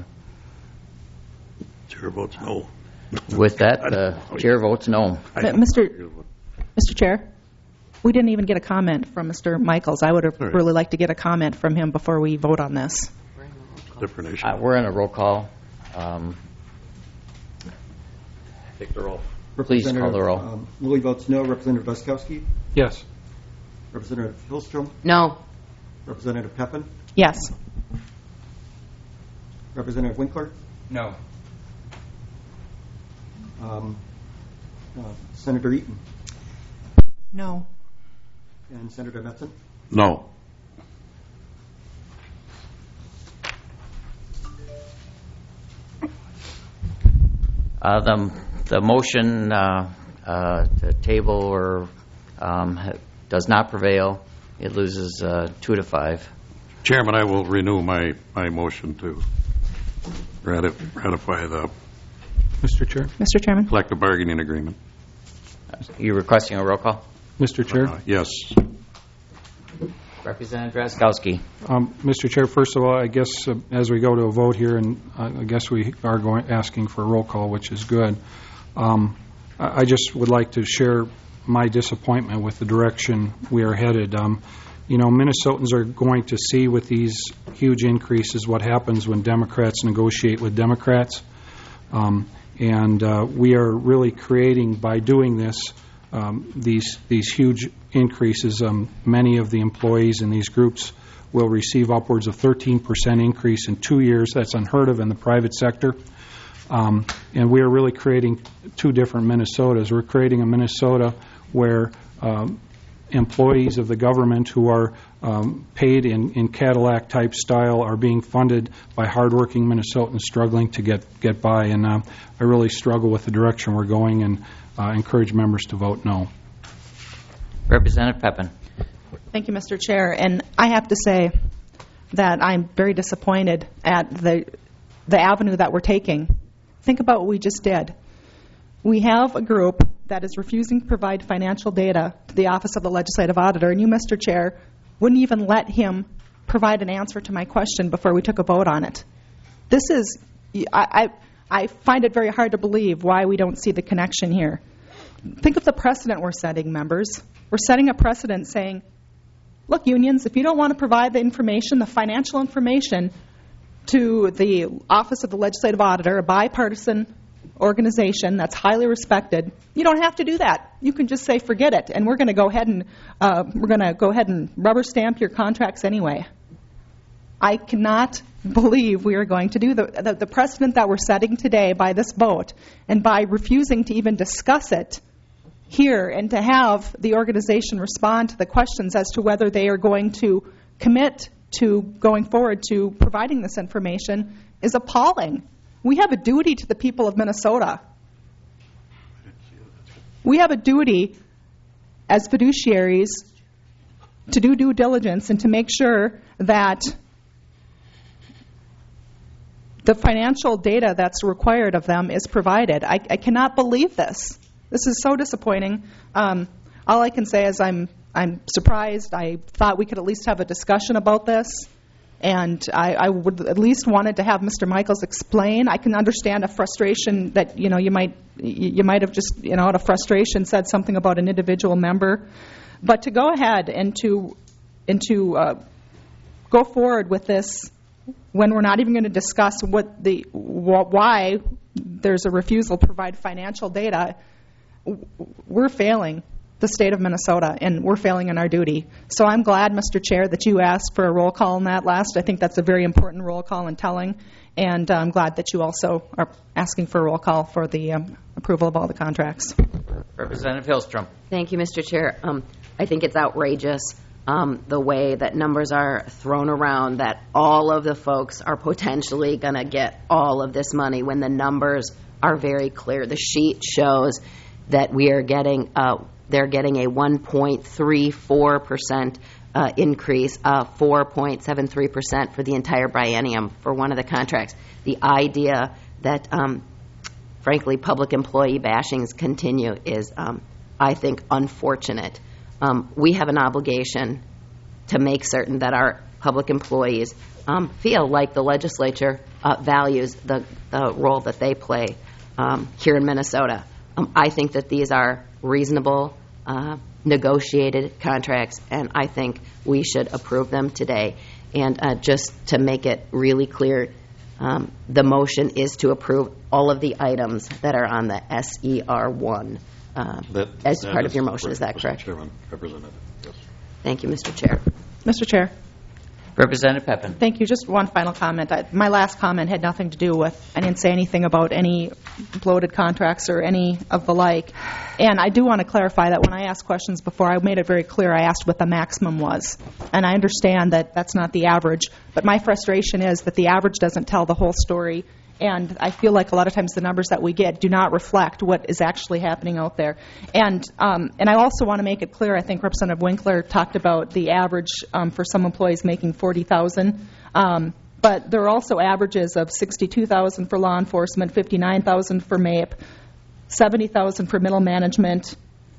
Chair votes no. With that, the chair votes no. Mister Mister Chair, we didn't even get a comment from Mister Michaels. I would have right. really liked to get a comment from him before we vote on this. Different issue. Uh, we're in a roll call. Um, Take the roll. Please call the roll. Um, Lilly votes no. Representative Drazkowski? Yes. Representative Hillstrom? No. Representative Pepin? Yes. Representative Winkler? No. Um, uh, Senator Eaton? No. And Senator Metzen? No. Uh, the the motion uh, uh, to table or um, ha- does not prevail. It loses uh, two to five. Chairman, I will renew my, my motion to ratif- ratify the Mister Chair? Mister Chairman? collective bargaining agreement. You requesting a roll call? Mister Chair? Uh, yes. Representative Drazkowski. Um, Mister Chair, first of all, I guess uh, as we go to a vote here, and uh, I guess we are going asking for a roll call, which is good. Um, I I just would like to share my disappointment with the direction we are headed. Um, you know, Minnesotans are going to see with these huge increases what happens when Democrats negotiate with Democrats. Um, and uh, we are really creating, by doing this, um, these these huge increases. Um, many of the employees in these groups will receive upwards of thirteen percent increase in two years. That's unheard of in the private sector. Um, and we are really creating two different Minnesotas. We're creating a Minnesota where um, employees of the government who are um, paid in, in Cadillac-type style are being funded by hardworking Minnesotans struggling to get, get by. And uh, I really struggle with the direction we're going and uh, encourage members to vote no. Representative Pepin. Thank you, Mister Chair. And I have to say, that I'm very disappointed at the the avenue that we're taking. Think about what we just did. We have a group that is refusing to provide financial data to the Office of the Legislative Auditor, and you, Mister Chair, wouldn't even let him provide an answer to my question before we took a vote on it. This is, I, I, I find it very hard to believe why we don't see the connection here. Think of the precedent we're setting, members. We're setting a precedent saying, look, unions, if you don't want to provide the information, the financial information, to the Office of the Legislative Auditor, a bipartisan organization that's highly respected, you don't have to do that. You can just say, forget it, and we're going to go ahead and uh, we're going to go ahead and rubber stamp your contracts anyway. I cannot believe we are going to do the, the the precedent that we're setting today by this vote, and by refusing to even discuss it here and to have the organization respond to the questions as to whether they are going to commit to going forward to providing this information is appalling. We have a duty to the people of Minnesota. We have a duty as fiduciaries to do due diligence and to make sure that the financial data that's required of them is provided. I, I cannot believe this. This is so disappointing. Um, all I can say is I'm I'm surprised. I thought we could at least have a discussion about this, and I, I would at least wanted to have Mister Michaels explain. I can understand a frustration that you know you might you might have just you know out of frustration said something about an individual member, but to go ahead and to and to uh, go forward with this when we're not even going to discuss what the wh- why there's a refusal to provide financial data, we're failing the state of Minnesota, and we're failing in our duty. So I'm glad, Mister Chair, that you asked for a roll call on that last. I think that's a very important roll call and telling, and I'm glad that you also are asking for a roll call for the um, approval of all the contracts. Representative Hillstrom. Thank you, Mister Chair. Um, I think it's outrageous um, the way that numbers are thrown around, that all of the folks are potentially going to get all of this money when the numbers are very clear. The sheet shows that we are getting uh, they're getting a one point three four percent uh, increase, uh, four point seven three percent for the entire biennium for one of the contracts. The idea that, um, frankly, public employee bashings continue is, um, I think, unfortunate. Um, we have an obligation to make certain that our public employees um, feel like the legislature uh, values the, the role that they play um, here in Minnesota. Um, I think that these are reasonable, uh, negotiated contracts, and I think we should approve them today. And uh, just to make it really clear, um, the motion is to approve all of the items that are on the S E R one uh, that, as that part is of your motion. Is that Mister correct? Chairman, Representative, yes. Thank you, Mister Chair. Mister Chair. Representative Pepin. Thank you. Just one final comment. I, my last comment had nothing to do with, I didn't say anything about any bloated contracts or any of the like. And I do want to clarify that when I asked questions before, I made it very clear I asked what the maximum was. And I understand that that's not the average. But my frustration is that the average doesn't tell the whole story. And I feel like a lot of times the numbers that we get do not reflect what is actually happening out there. And um, and I also want to make it clear, I think Representative Winkler talked about the average um, for some employees making forty thousand dollars. Um, but there are also averages of sixty-two thousand dollars for law enforcement, fifty-nine thousand dollars for M A P E, seventy thousand dollars for middle management,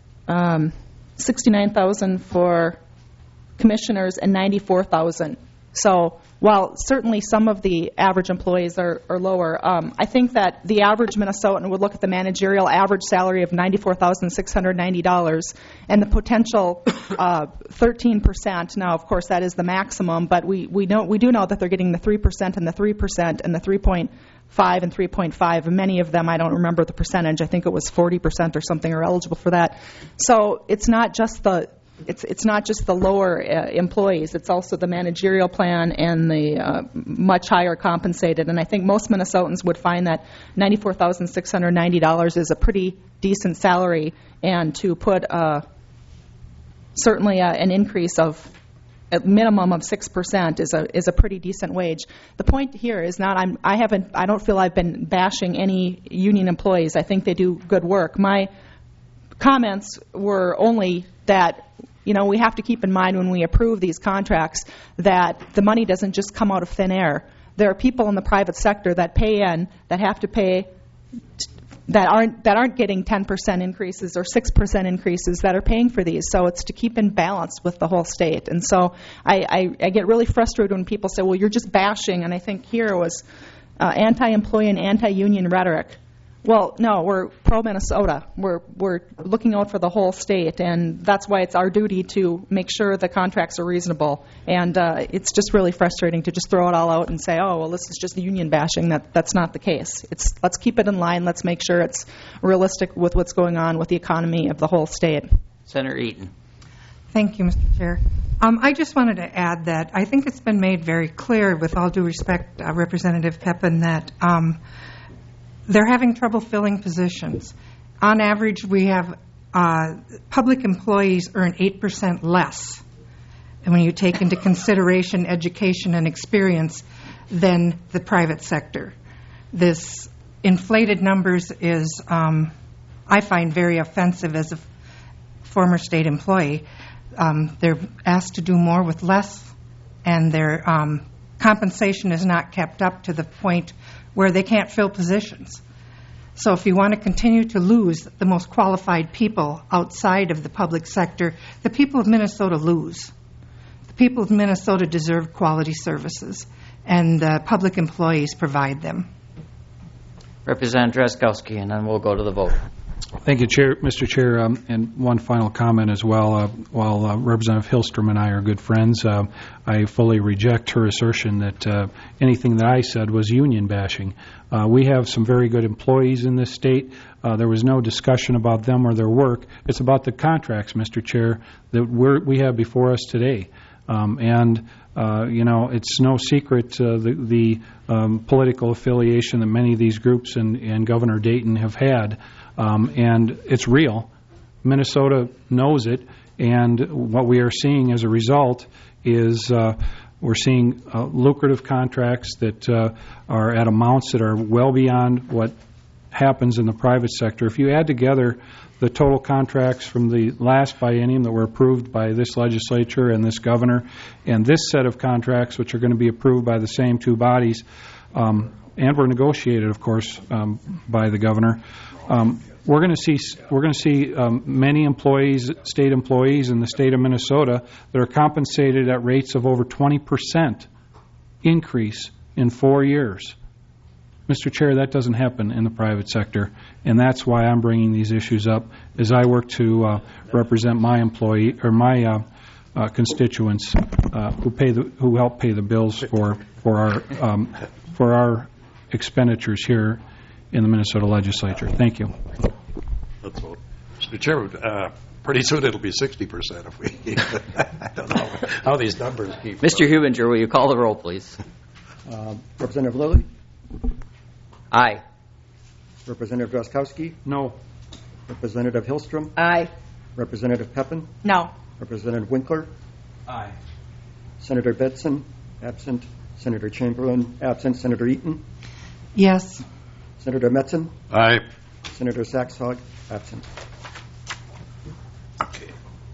um, sixty-nine thousand dollars for commissioners, and ninety-four thousand dollars. So while certainly some of the average employees are, are lower, um, I think that the average Minnesotan would look at the managerial average salary of ninety-four thousand six hundred ninety dollars and the potential uh, thirteen percent. Now, of course, that is the maximum, but we, we, know, we do know that they're getting the three percent and the three percent and the three point five and three point five. And many of them, I don't remember the percentage, I think it was forty percent or something, are eligible for that. So it's not just the It's it's not just the lower uh, employees. It's also the managerial plan and the uh, much higher compensated. And I think most Minnesotans would find that ninety-four thousand six hundred ninety dollars is a pretty decent salary, and to put uh, certainly uh, an increase of a minimum of six percent is a is a pretty decent wage. The point here is not I'm I haven't I don't feel I've been bashing any union employees. I think they do good work. My comments were only that, you know, we have to keep in mind when we approve these contracts that the money doesn't just come out of thin air. There are people in the private sector that pay in, that have to pay, that aren't that aren't getting ten percent increases or six percent increases that are paying for these. So it's to keep in balance with the whole state. And so I, I, I get really frustrated when people say, well, you're just bashing. And I think here was uh, anti-employee and anti-union rhetoric. Well, no, we're pro-Minnesota. We're we're looking out for the whole state, and that's why it's our duty to make sure the contracts are reasonable. And uh, it's just really frustrating to just throw it all out and say, oh, well, this is just union bashing. That That's not the case. It's let's keep it in line. Let's make sure it's realistic with what's going on with the economy of the whole state. Senator Eaton. Thank you, Mister Chair. Um, I just wanted to add that I think it's been made very clear, with all due respect, uh, Representative Pepin, that um, they're having trouble filling positions. On average, we have uh, public employees earn eight percent less, and when you take into consideration education and experience, than the private sector. This inflated numbers is, um, I find, very offensive as a f- former state employee. Um, they're asked to do more with less, and their um, compensation is not kept up to the point where they can't fill positions. So if you want to continue to lose the most qualified people outside of the public sector, the people of Minnesota lose. The people of Minnesota deserve quality services, and uh, public employees provide them. Representative Drazkowski, and then we'll go to the vote. Thank you, Chair, Mister Chair. Um, and one final comment as well. Uh, while uh, Representative Hillstrom and I are good friends, uh, I fully reject her assertion that uh, anything that I said was union bashing. Uh, we have some very good employees in this state. Uh, there was no discussion about them or their work. It's about the contracts, Mister Chair, that we're, we have before us today. Um, and Uh, you know, it's no secret uh, the, the um, political affiliation that many of these groups and, and Governor Dayton have had, um, and it's real. Minnesota knows it, and what we are seeing as a result is uh, we're seeing uh, lucrative contracts that uh, are at amounts that are well beyond what happens in the private sector. If you add together the total contracts from the last biennium that were approved by this legislature and this governor, and this set of contracts, which are going to be approved by the same two bodies, um, and were negotiated, of course, um, by the governor, um, we're going to see we're going to see um, many employees, state employees in the state of Minnesota, that are compensated at rates of over twenty percent increase in four years. Mister Chair, that doesn't happen in the private sector, and that's why I'm bringing these issues up as I work to uh, represent my employee or my uh, uh, constituents uh, who pay the who help pay the bills for for our um, for our expenditures here in the Minnesota legislature. Thank you. Let's vote. Mister Chair, uh, pretty soon it'll be sixty percent if we keep it. I don't know how these numbers keep. Mister Hubinger, will you call the roll, please? Uh, Representative Lilly? Aye. Representative Drazkowski? No. Representative Hillstrom? Aye. Representative Pepin? No. Representative Winkler? Aye. Senator Betson? Absent. Senator Chamberlain? Absent. Senator Eaton? Yes. Senator Metzen? Aye. Senator Saxhog? Absent. Okay.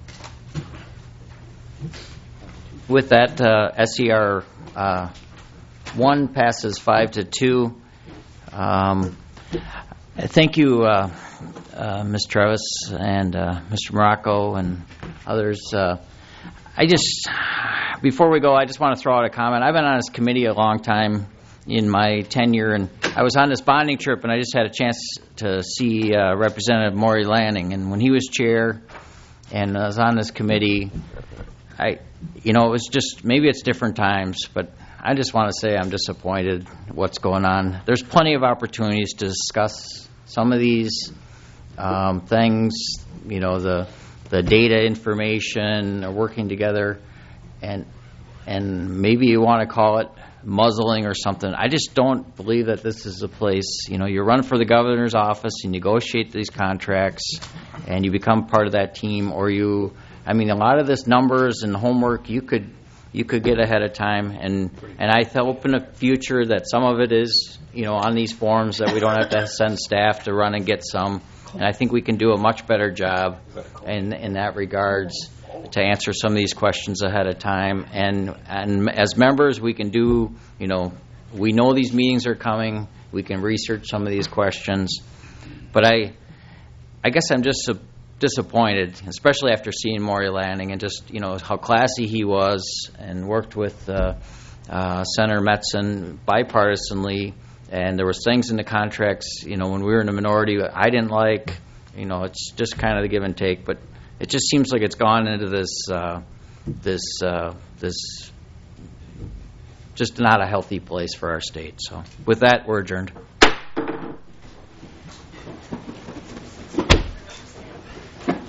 With that, uh, S E R uh, one passes five to two. Um, thank you, uh, uh, Miz Travis and uh, Mister Morocco and others. Uh, I just, before we go, I just want to throw out a comment. I've been on this committee a long time in my tenure, and I was on this bonding trip, and I just had a chance to see uh, Representative Maury Lanning. And when he was chair and I was on this committee, I, you know, it was just, maybe it's different times, but I just want to say I'm disappointed what's going on. There's plenty of opportunities to discuss some of these um, things, you know, the the data information, working together, and and maybe you want to call it muzzling or something. I just don't believe that this is a place, you know, you run for the governor's office, you negotiate these contracts, and you become part of that team, or you, I mean, a lot of this numbers and homework, you could you could get ahead of time, and, and I hope in the future that some of it is, you know, on these forms, that we don't have to send staff to run and get some, And I think we can do a much better job in, in that regards to answer some of these questions ahead of time. And, and as members, we can do, you know, we know these meetings are coming. We can research some of these questions. But I, I guess I'm just su- disappointed, especially after seeing Maury Lanning and just, you know, how classy he was and worked with uh, uh, Senator Metzen bipartisanly. And there was things in the contracts, you know, when we were in the minority I didn't like. You know, it's just kind of the give and take. But it just seems like it's gone into this, uh, this, uh, this, just not a healthy place for our state. So with that, we're adjourned.